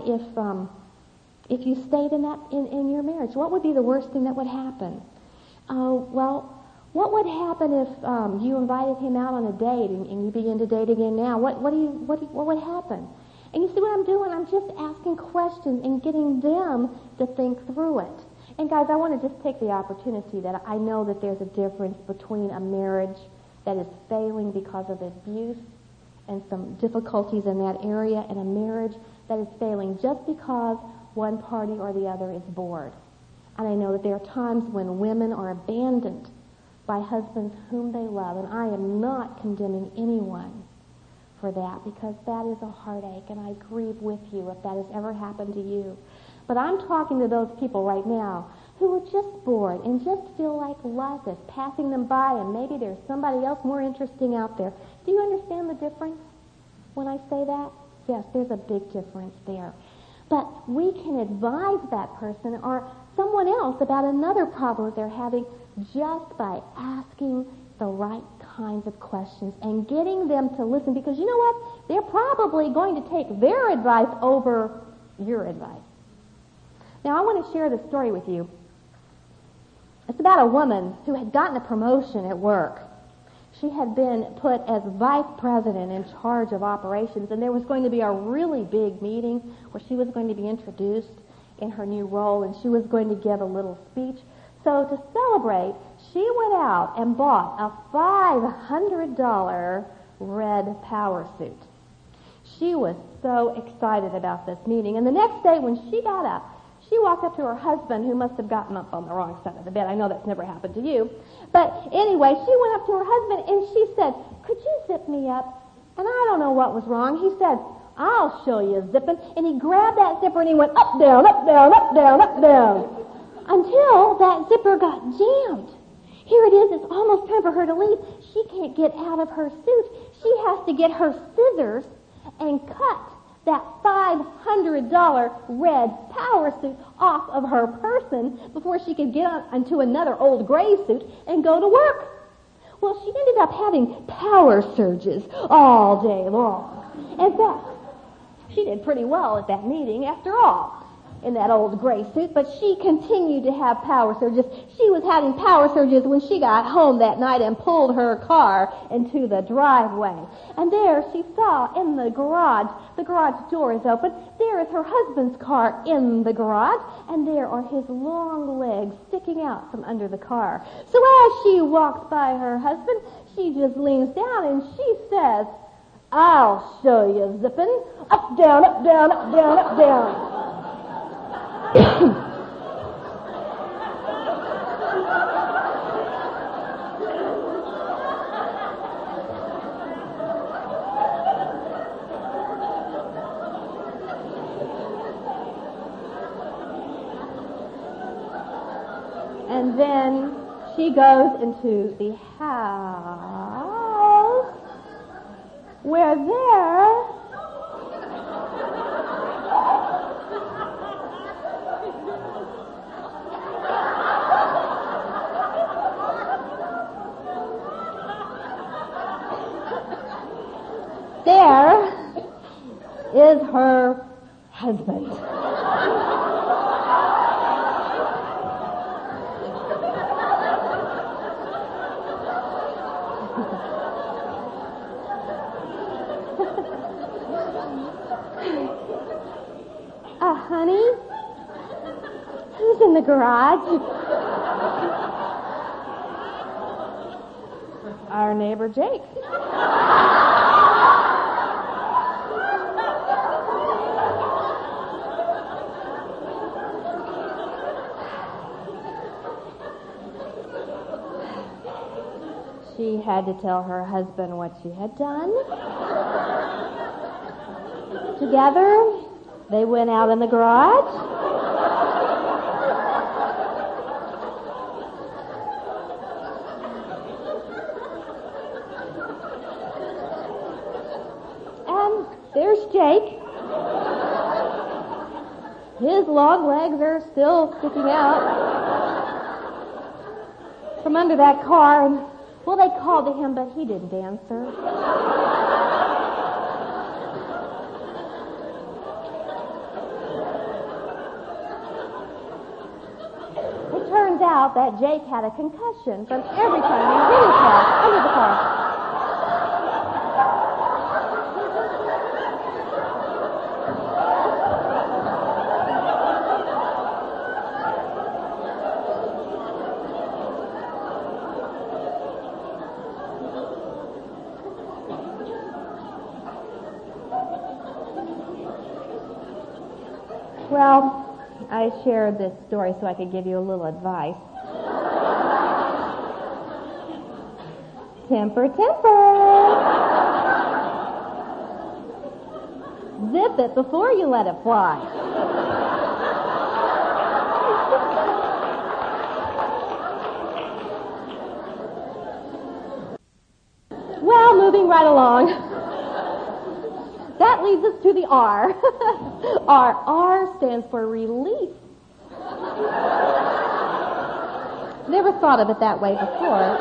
if you stayed in your marriage? What would be the worst thing that would happen? Well, what would happen if you invited him out on a date and you begin to date again now? What would happen? And you see what I'm doing? I'm just asking questions and getting them to think through it. And guys, I want to just take the opportunity that I know that there's a difference between a marriage that is failing because of abuse and some difficulties in that area and a marriage that is failing just because one party or the other is bored. And I know that there are times when women are abandoned by husbands whom they love, and I am not condemning anyone for that, because that is a heartache, and I grieve with you if that has ever happened to you. But I'm talking to those people right now who are just bored and just feel like life is passing them by, and maybe there's somebody else more interesting out there. Do you understand the difference when I say that? Yes, there's a big difference there. But we can advise that person or someone else about another problem that they're having just by asking the right kinds of questions and getting them to listen, because you know what? They're probably going to take their advice over your advice. Now, I want to share this story with you. It's about a woman who had gotten a promotion at work. She had been put as vice president in charge of operations, and there was going to be a really big meeting where she was going to be introduced in her new role, and she was going to give a little speech. So to celebrate, she went out and bought a $500 red power suit. She was so excited about this meeting, and the next day when she got up, she walked up to her husband, who must have gotten up on the wrong side of the bed. I know that's never happened to you. But anyway, she went up to her husband and she said, "Could you zip me up?" And I don't know what was wrong. He said, "I'll show you zipping." And he grabbed that zipper and he went up, down, up, down, up, down, up, down, until that zipper got jammed. Here it is. It's almost time for her to leave. She can't get out of her suit. She has to get her scissors and cut that $500 red power suit off of her person before she could get into another old gray suit and go to work. Well, she ended up having power surges all day long. In fact, she did pretty well at that meeting after all, in that old gray suit, but she continued to have power surges. She was having power surges when she got home that night and pulled her car into the driveway. And there she saw in the garage door is open. There is her husband's car in the garage, and there are his long legs sticking out from under the car. So as she walks by her husband, she just leans down and she says, "I'll show you zipping. Up, down, up, down, up, down, up, down." And then she goes into the house where there is her husband. Honey? Who's in the garage? Our neighbor Jake. She had to tell her husband what she had done. Together, they went out in the garage. And there's Jake. His long legs are still sticking out from under that car, and well, they called to him, but he didn't answer. It turns out that Jake had a concussion from every time he hit his head under the car. Well, I shared this story so I could give you a little advice. Temper, temper. Zip it before you let it fly. Well, moving right along. That leads us to the R. R stands for relief. Never thought of it that way before.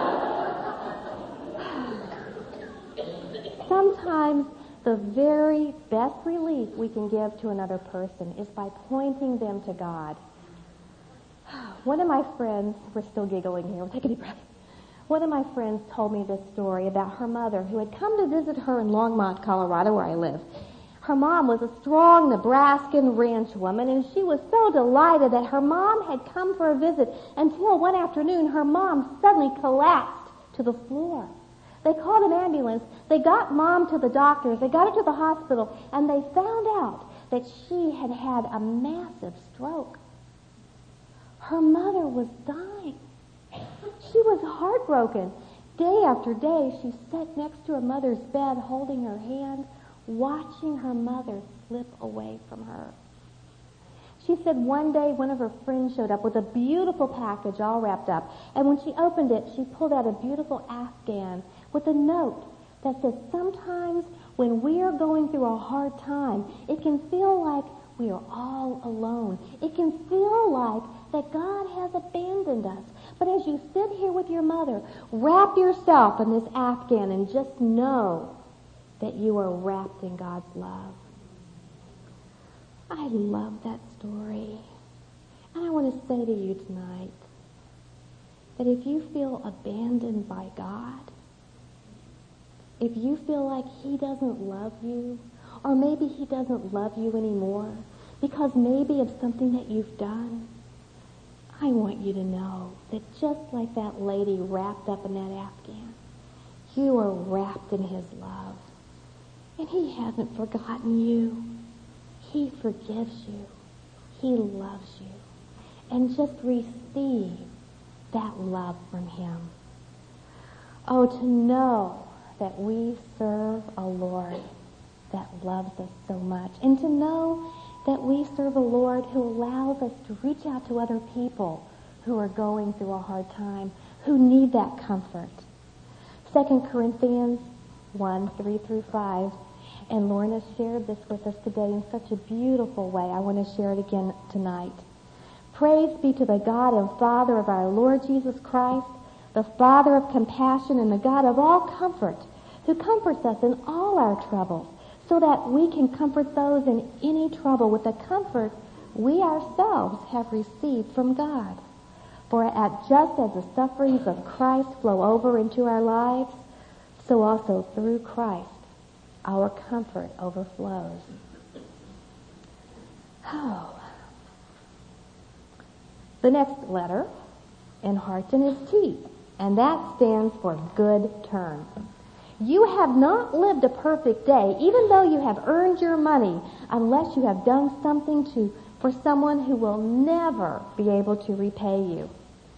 Sometimes the very best relief we can give to another person is by pointing them to God. One of my friends, we're still giggling here, take a deep breath. One of my friends told me this story about her mother who had come to visit her in Longmont, Colorado, where I live. Her mom was a strong Nebraskan ranch woman, and she was so delighted that her mom had come for a visit until one afternoon her mom suddenly collapsed to the floor. They called an ambulance. They got Mom to the doctors. They got her to the hospital, and they found out that she had had a massive stroke. Her mother was dying. She was heartbroken. Day after day, she sat next to her mother's bed, holding her hand, watching her mother slip away from her. She said one day one of her friends showed up with a beautiful package all wrapped up, and when she opened it, she pulled out a beautiful Afghan with a note that said, sometimes when we are going through a hard time, it can feel like we are all alone. It can feel like that God has abandoned us. But as you sit here with your mother, wrap yourself in this Afghan and just know that you are wrapped in God's love. I love that story. And I want to say to you tonight that if you feel abandoned by God, if you feel like He doesn't love you, or maybe He doesn't love you anymore because maybe of something that you've done, I want you to know that just like that lady wrapped up in that Afghan, you are wrapped in His love. And He hasn't forgotten you. He forgives you. He loves you. And just receive that love from Him. Oh, to know that we serve a Lord that loves us so much. And to know that we serve a Lord who allows us to reach out to other people who are going through a hard time, who need that comfort. 2 Corinthians 1:3-5. And Lorna shared this with us today in such a beautiful way. I want to share it again tonight. Praise be to the God and Father of our Lord Jesus Christ, the Father of compassion and the God of all comfort, who comforts us in all our troubles, so that we can comfort those in any trouble with the comfort we ourselves have received from God. For just as the sufferings of Christ flow over into our lives, so also through Christ our comfort overflows. Oh. The next letter in Harton is T, and that stands for good turn. You have not lived a perfect day, even though you have earned your money, unless you have done something for someone who will never be able to repay you.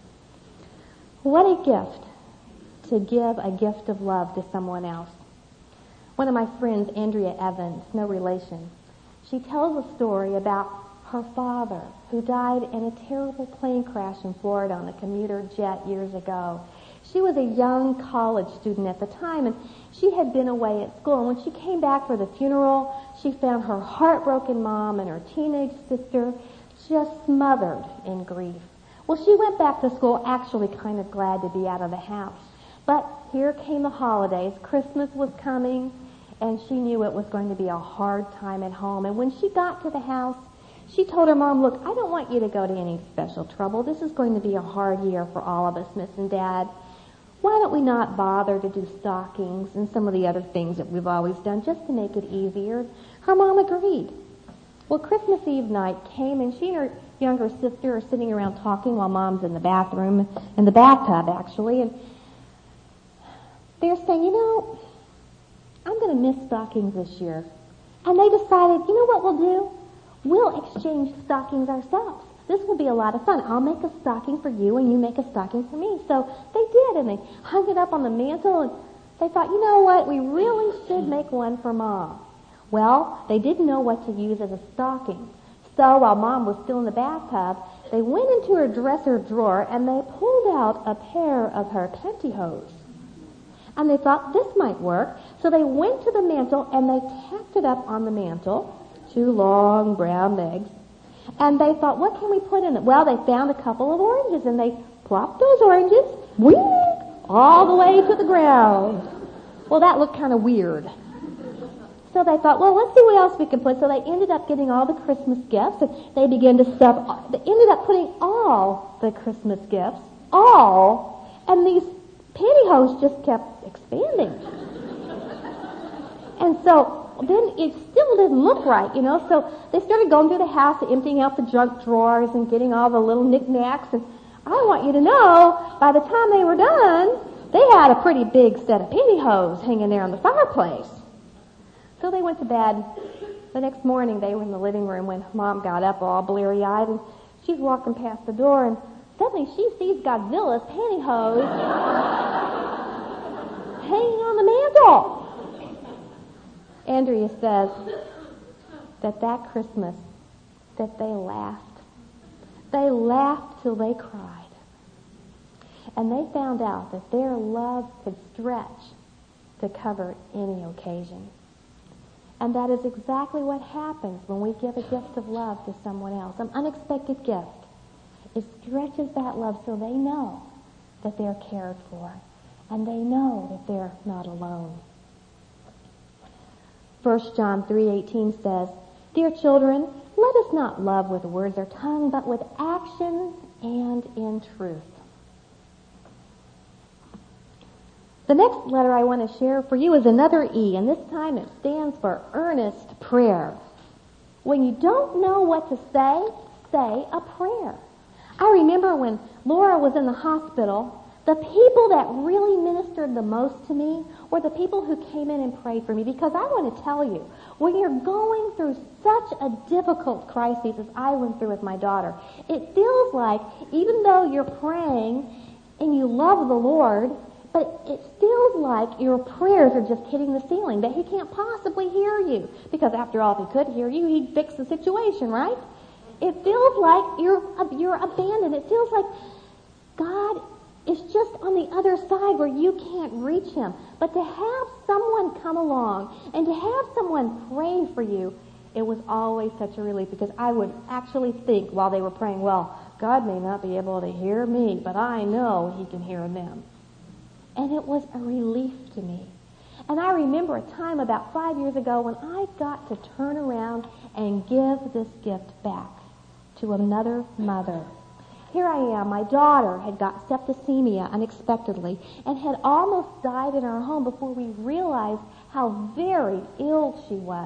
What a gift to give a gift of love to someone else. One of my friends, Andrea Evans, no relation, she tells a story about her father who died in a terrible plane crash in Florida on a commuter jet years ago. She was a young college student at the time, and she had been away at school. And when she came back for the funeral, she found her heartbroken mom and her teenage sister just smothered in grief. Well, she went back to school actually kind of glad to be out of the house. But here came the holidays. Christmas was coming, and she knew it was going to be a hard time at home. And when she got to the house, she told her mom, look, I don't want you to go to any special trouble. This is going to be a hard year for all of us, Miss and Dad. Why don't we not bother to do stockings and some of the other things that we've always done just to make it easier? Her mom agreed. Well, Christmas Eve night came, and she and her younger sister are sitting around talking while Mom's in the bathroom, in the bathtub, actually, and they're saying, you know, I'm going to miss stockings this year. And they decided, you know what we'll do? We'll exchange stockings ourselves. This will be a lot of fun. I'll make a stocking for you, and you make a stocking for me. So they did, and they hung it up on the mantle, and they thought, you know what? We really should make one for Mom. Well, they didn't know what to use as a stocking. So while Mom was still in the bathtub, they went into her dresser drawer, and they pulled out a pair of her pantyhose. And they thought this might work. So they went to the mantle, and they tacked it up on the mantle, 2 long brown legs. And they thought, what can we put in it? Well, they found a couple of oranges, and they plopped those oranges, whee, all the way to the ground. Well, that looked kind of weird. So they thought, well, let's see what else we can put. So they ended up getting all the Christmas gifts, and they began to stuff. They ended up putting all the Christmas gifts, and these pantyhose just kept expanding. And so then it still didn't look right, you know, so they started going through the house, emptying out the junk drawers and getting all the little knickknacks, and I want you to know, by the time they were done, they had a pretty big set of pantyhose hanging there on the fireplace. So they went to bed. The next morning, they were in the living room when Mom got up all bleary-eyed, and she's walking past the door, and suddenly she sees Godzilla's pantyhose hanging on the mantle. Andrea says that Christmas, that they laughed. They laughed till they cried. And they found out that their love could stretch to cover any occasion. And that is exactly what happens when we give a gift of love to someone else, an unexpected gift. It stretches that love so they know that they're cared for, and they know that they're not alone. 1 John 3:18 says, Dear children, let us not love with words or tongue, but with actions and in truth. The next letter I want to share for you is another E, and this time it stands for earnest prayer. When you don't know what to say a prayer. I remember when Laura was in the hospital, the people that really ministered the most to me were the people who came in and prayed for me. Because I want to tell you, when you're going through such a difficult crisis as I went through with my daughter, it feels like even though you're praying and you love the Lord, but it feels like your prayers are just hitting the ceiling, that He can't possibly hear you. Because after all, if He could hear you, He'd fix the situation, right? It feels like you're abandoned. It feels like God is just on the other side where you can't reach Him. But to have someone come along and to have someone pray for you, it was always such a relief, because I would actually think while they were praying, well, God may not be able to hear me, but I know He can hear them. And it was a relief to me. And I remember a time about 5 years ago when I got to turn around and give this gift back to another mother. Here I am. My daughter had got septicemia unexpectedly and had almost died in our home before we realized how very ill she was.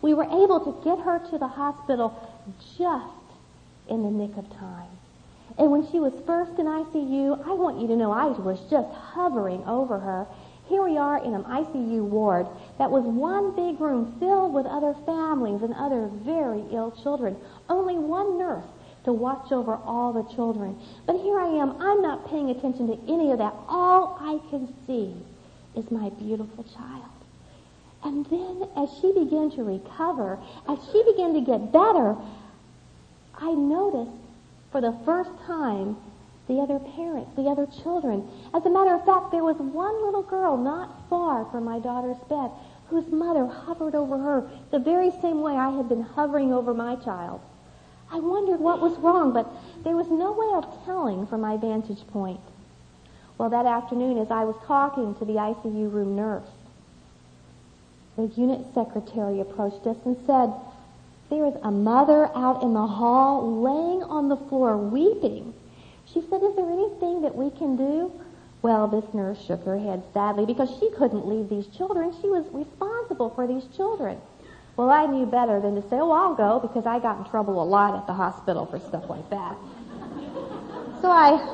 We were able to get her to the hospital just in the nick of time. And when she was first in ICU, I want you to know I was just hovering over her. Here we are in an ICU ward that was one big room filled with other families and other very ill children. Only one nurse to watch over all the children. But here I am. I'm not paying attention to any of that. All I can see is my beautiful child. And then as she began to recover, as she began to get better, I noticed for the first time the other parents, the other children. As a matter of fact, there was one little girl not far from my daughter's bed whose mother hovered over her the very same way I had been hovering over my child. I wondered what was wrong, but there was no way of telling from my vantage point. Well, that afternoon, as I was talking to the ICU room nurse, the unit secretary approached us and said, "There is a mother out in the hall laying on the floor weeping." She said, "Is there anything that we can do?" Well, this nurse shook her head sadly because she couldn't leave these children. She was responsible for these children. Well, I knew better than to say, "Oh, I'll go," because I got in trouble a lot at the hospital for stuff like that. So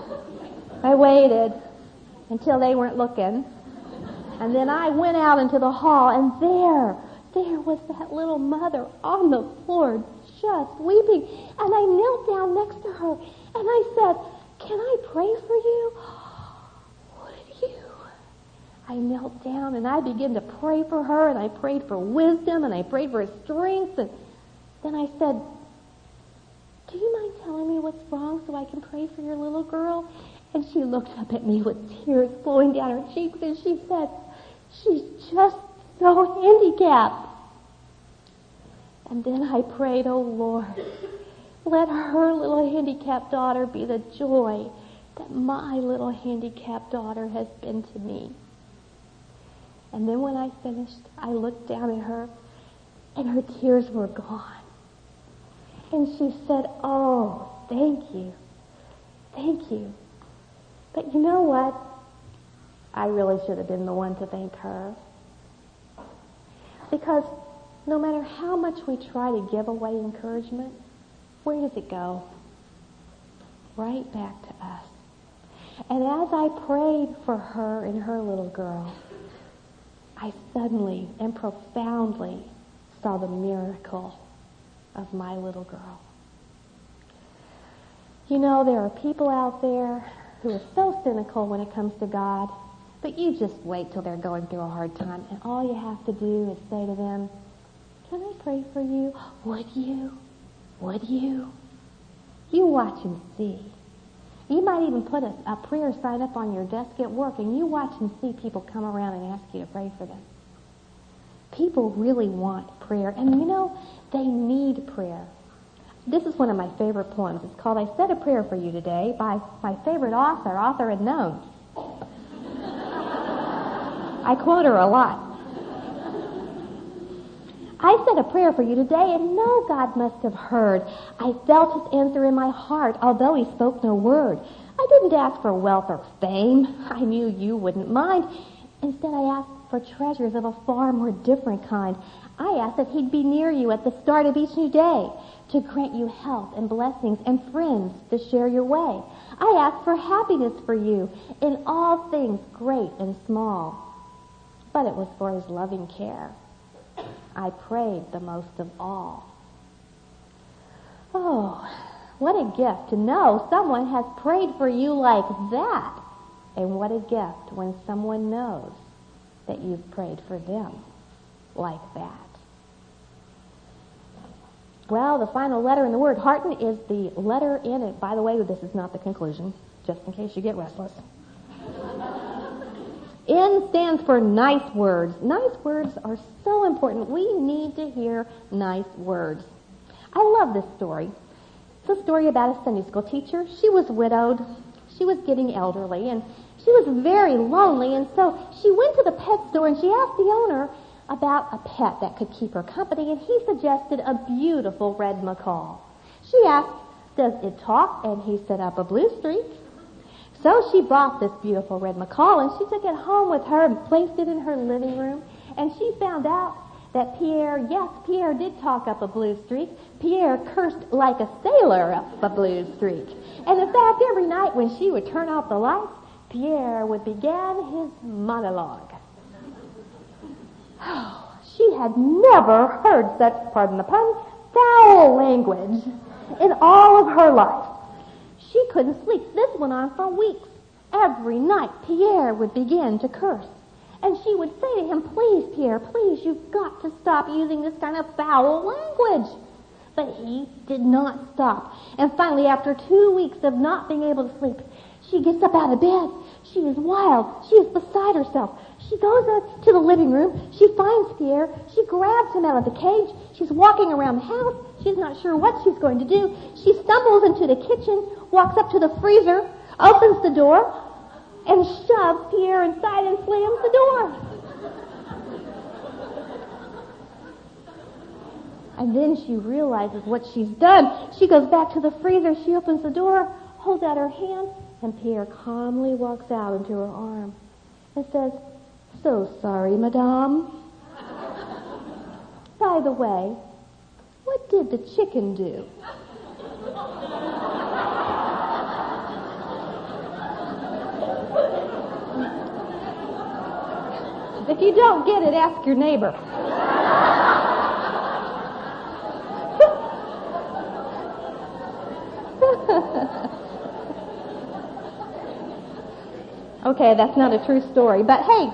I waited until they weren't looking. And then I went out into the hall, and there was that little mother on the floor just weeping. And I knelt down next to her, and I said, "Can I pray for you?" "Would you?" I knelt down, and I began to pray for her, and I prayed for wisdom, and I prayed for strength. And then I said, "Do you mind telling me what's wrong so I can pray for your little girl?" And she looked up at me with tears flowing down her cheeks, and she said, "She's just so handicapped." And then I prayed, "Oh, Lord, let her little handicapped daughter be the joy that my little handicapped daughter has been to me." And then when I finished, I looked down at her, and her tears were gone. And she said, "Oh, thank you. Thank you." But you know what? I really should have been the one to thank her. Because no matter how much we try to give away encouragement, where does it go? Right back to us. And as I prayed for her and her little girl, I suddenly and profoundly saw the miracle of my little girl. You know, there are people out there who are so cynical when it comes to God, but you just wait till they're going through a hard time, and all you have to do is say to them, "Can I pray for you?" "Would you? Would you?" You watch and see. You might even put a prayer sign up on your desk at work, and you watch and see people come around and ask you to pray for them. People really want prayer, and you know, they need prayer. This is one of my favorite poems. It's called "I Said a Prayer for You Today" by my favorite author unknown. I quote her a lot. "I said a prayer for you today, and no, God must have heard. I felt his answer in my heart, although he spoke no word. I didn't ask for wealth or fame. I knew you wouldn't mind. Instead, I asked for treasures of a far more different kind. I asked that he'd be near you at the start of each new day, to grant you health and blessings and friends to share your way. I asked for happiness for you in all things great and small. But it was for his loving care I prayed the most of all." Oh, what a gift to know someone has prayed for you like that. And what a gift when someone knows that you've prayed for them like that. Well, the final letter in the word Hearten is the letter in it. By the way, this is not the conclusion, just in case you get restless. N stands for nice words. Nice words are so important. We need to hear nice words. I love this story. It's a story about a Sunday school teacher. She was widowed. She was getting elderly, and she was very lonely, and so she went to the pet store and she asked the owner about a pet that could keep her company, and he suggested a beautiful red macaw. She asked, "Does it talk?" And he said, "Up a blue streak." So she bought this beautiful red macaw, and she took it home with her and placed it in her living room, and she found out that Pierre did talk up a blue streak. Pierre cursed like a sailor up a blue streak. And in fact, every night when she would turn off the lights, Pierre would begin his monologue. She had never heard such, pardon the pun, foul language in all of her life. She couldn't sleep. This went on for weeks. Every night, Pierre would begin to curse. And she would say to him, please, Pierre, please, you've got to stop using this kind of foul language. But he did not stop. And finally, after 2 weeks of not being able to sleep, she gets up out of bed. She is wild. She is beside herself. She goes up to the living room. She finds Pierre. She grabs him out of the cage. She's walking around the house. She's not sure what she's going to do. She stumbles into the kitchen, walks up to the freezer, opens the door, and shoves Pierre inside and slams the door. And then she realizes what she's done. She goes back to the freezer. She opens the door, holds out her hand, and Pierre calmly walks out into her arm and says, so sorry, madame. By the way, what did the chicken do? If you don't get it, ask your neighbor. Okay, that's not a true story, but hey,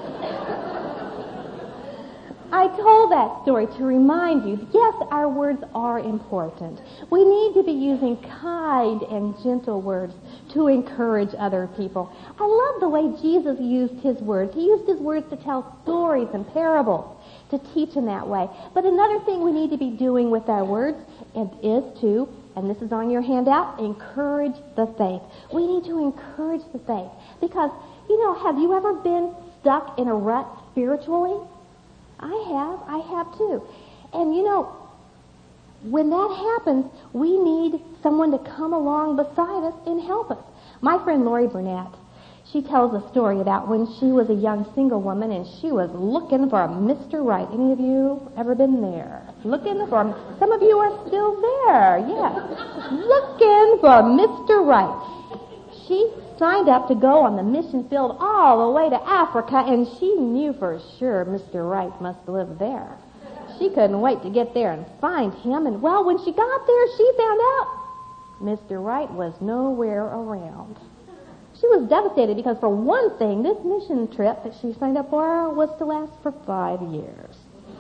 I told that story to remind you, yes, our words are important. We need to be using kind and gentle words to encourage other people. I love the way Jesus used his words. He used his words to tell stories and parables, to teach in that way. But another thing we need to be doing with our words is to, and this is on your handout, encourage the faith. We need to encourage the faith. Because, have you ever been stuck in a rut spiritually? I have too. And when that happens, we need someone to come along beside us and help us. My friend Lori Burnett, she tells a story about when she was a young single woman and she was looking for a Mr. Right. Any of you ever been there? Looking for him. Some of you are still there. Yes. Looking for Mr. Right. She signed up to go on the mission field all the way to Africa, and she knew for sure Mr. Right must live there. She couldn't wait to get there and find him, and well, when she got there, she found out Mr. Right was nowhere around. She was devastated because, for one thing, this mission trip that she signed up for was to last for 5 years.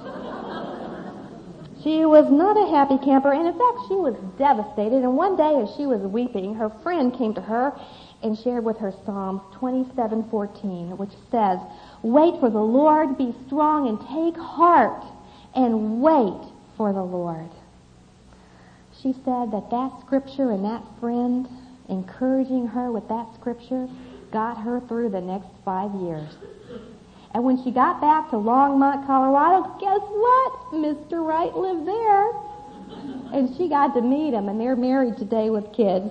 She was not a happy camper, and in fact, she was devastated, and one day as she was weeping, her friend came to her and shared with her Psalms 27:14, which says, wait for the Lord, be strong, and take heart, and wait for the Lord. She said that scripture and that friend encouraging her with that scripture got her through the next 5 years. And when she got back to Longmont, Colorado, guess what? Mr. Right lived there. And she got to meet him, and they're married today with kids.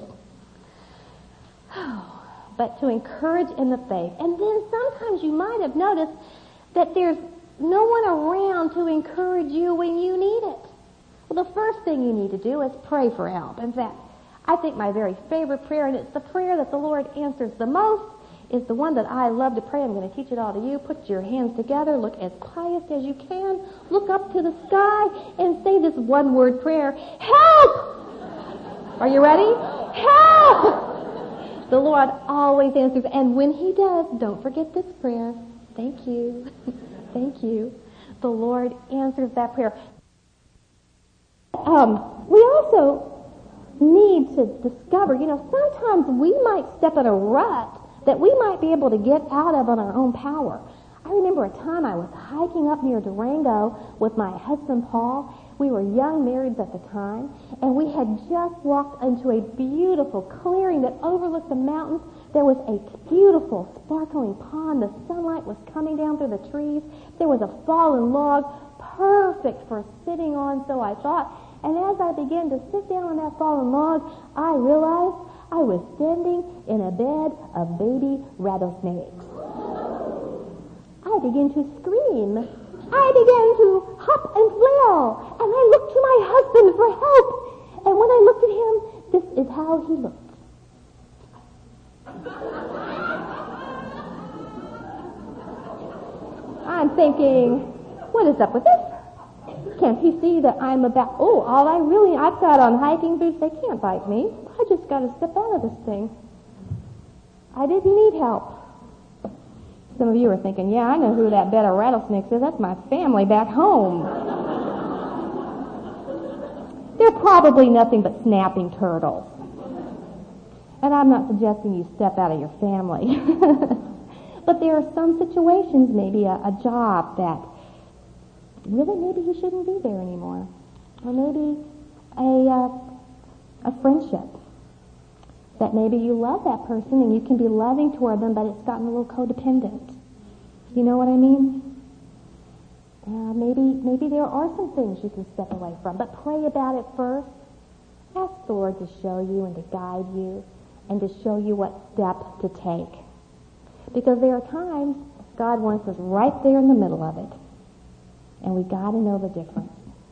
But to encourage in the faith. And then sometimes you might have noticed that there's no one around to encourage you when you need it. Well, the first thing you need to do is pray for help. In fact, I think my very favorite prayer, and it's the prayer that the Lord answers the most, is the one that I love to pray. I'm going to teach it all to you. Put your hands together. Look as pious as you can. Look up to the sky and say this one-word prayer. Help! Are you ready? Help! The Lord always answers. And when he does, don't forget this prayer. Thank you. Thank you. The Lord answers that prayer. We also need to discover, sometimes we might step in a rut that we might be able to get out of on our own power. I remember a time I was hiking up near Durango with my husband, Paul. We were young marrieds at the time, and we had just walked into a beautiful clearing that overlooked the mountains. There was a beautiful, sparkling pond. The sunlight was coming down through the trees. There was a fallen log, perfect for sitting on, so I thought. And as I began to sit down on that fallen log, I realized I was standing in a bed of baby rattlesnakes. I began to scream I began to hop and flail, and I looked to my husband for help. And when I looked at him, this is how he looked. I'm thinking, what is up with this? Can't he see that I'm about, I've got on hiking boots, they can't bite me. I just got to step out of this thing. I didn't need help. Some of you are thinking, yeah, I know who that bed of rattlesnakes is. That's my family back home. They're probably nothing but snapping turtles. And I'm not suggesting you step out of your family. But there are some situations, maybe a job that really maybe you shouldn't be there anymore. Or maybe a friendship that maybe you love that person and you can be loving toward them, but it's gotten a little codependent. You know what I mean? Maybe there are some things you can step away from, but pray about it first. Ask the Lord to show you and to guide you and to show you what step to take. Because there are times God wants us right there in the middle of it. And we got to know the difference.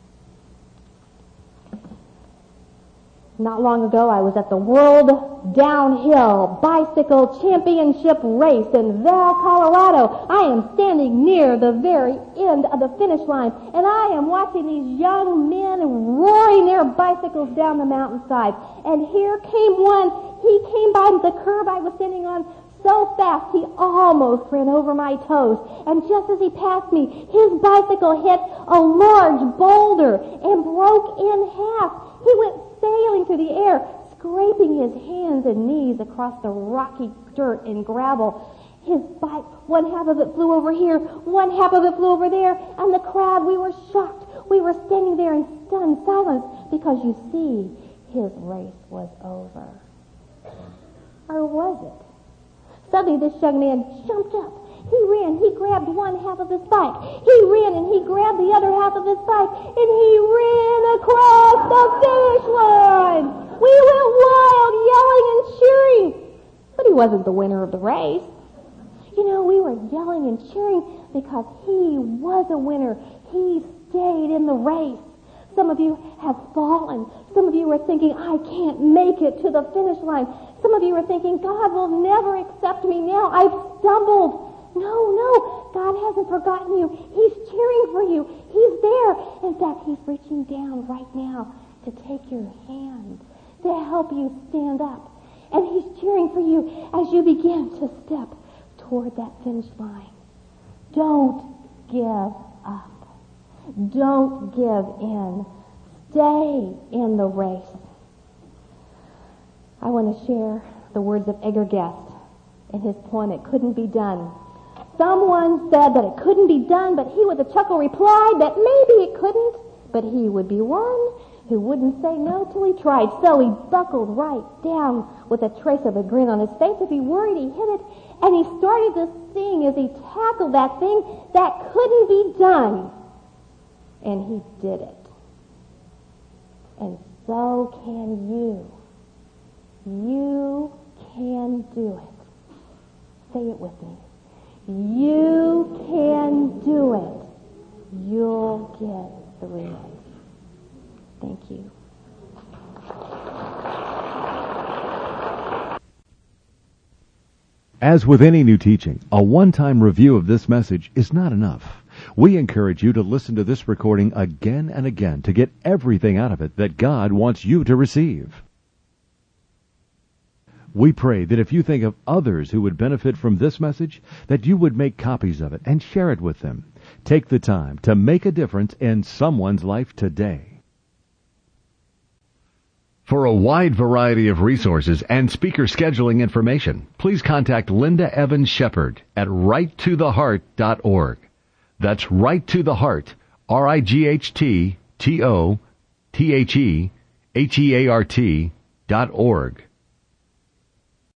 Not long ago, I was at the World Downhill Bicycle Championship race in Vail, Colorado. I am standing near the very end of the finish line, and I am watching these young men roaring their bicycles down the mountainside. And here came one. He came by the curb I was standing on so fast he almost ran over my toes. And just as he passed me, his bicycle hit a large boulder and broke in half. He went sailing through the air, scraping his hands and knees across the rocky dirt and gravel. His bike, one half of it flew over here, one half of it flew over there, and the crowd, we were shocked. We were standing there in stunned silence because, you see, his race was over. Or was it? Suddenly this young man jumped up. He ran, he grabbed one half of his bike. He ran and he grabbed the other half of his bike, and he ran across the finish line. We went wild, yelling and cheering. But he wasn't the winner of the race. You know, we were yelling and cheering because he was a winner. He stayed in the race. Some of you have fallen. Some of you are thinking, I can't make it to the finish line. Some of you are thinking, God will never accept me now. I've stumbled. No, God hasn't forgotten you. He's cheering for you. He's there. In fact, he's reaching down right now to take your hand, to help you stand up. And he's cheering for you as you begin to step toward that finish line. Don't give up. Don't give in. Stay in the race. I want to share the words of Edgar Guest in his poem, It Couldn't Be Done. Someone said that it couldn't be done, but he with a chuckle replied that maybe it couldn't, but he would be one who wouldn't say no till he tried. So he buckled right down with a trace of a grin on his face. If he worried, he hit it, and he started to sing as he tackled that thing that couldn't be done. And he did it. And so can you. You can do it. Say it with me. You can do it. You'll get through it. Thank you. As with any new teaching, a one-time review of this message is not enough. We encourage you to listen to this recording again and again to get everything out of it that God wants you to receive. We pray that if you think of others who would benefit from this message, that you would make copies of it and share it with them. Take the time to make a difference in someone's life today. For a wide variety of resources and speaker scheduling information, please contact Linda Evans Shepherd at righttotheheart.org. That's Right to the Heart, RIGHTTOTHEHEART.org.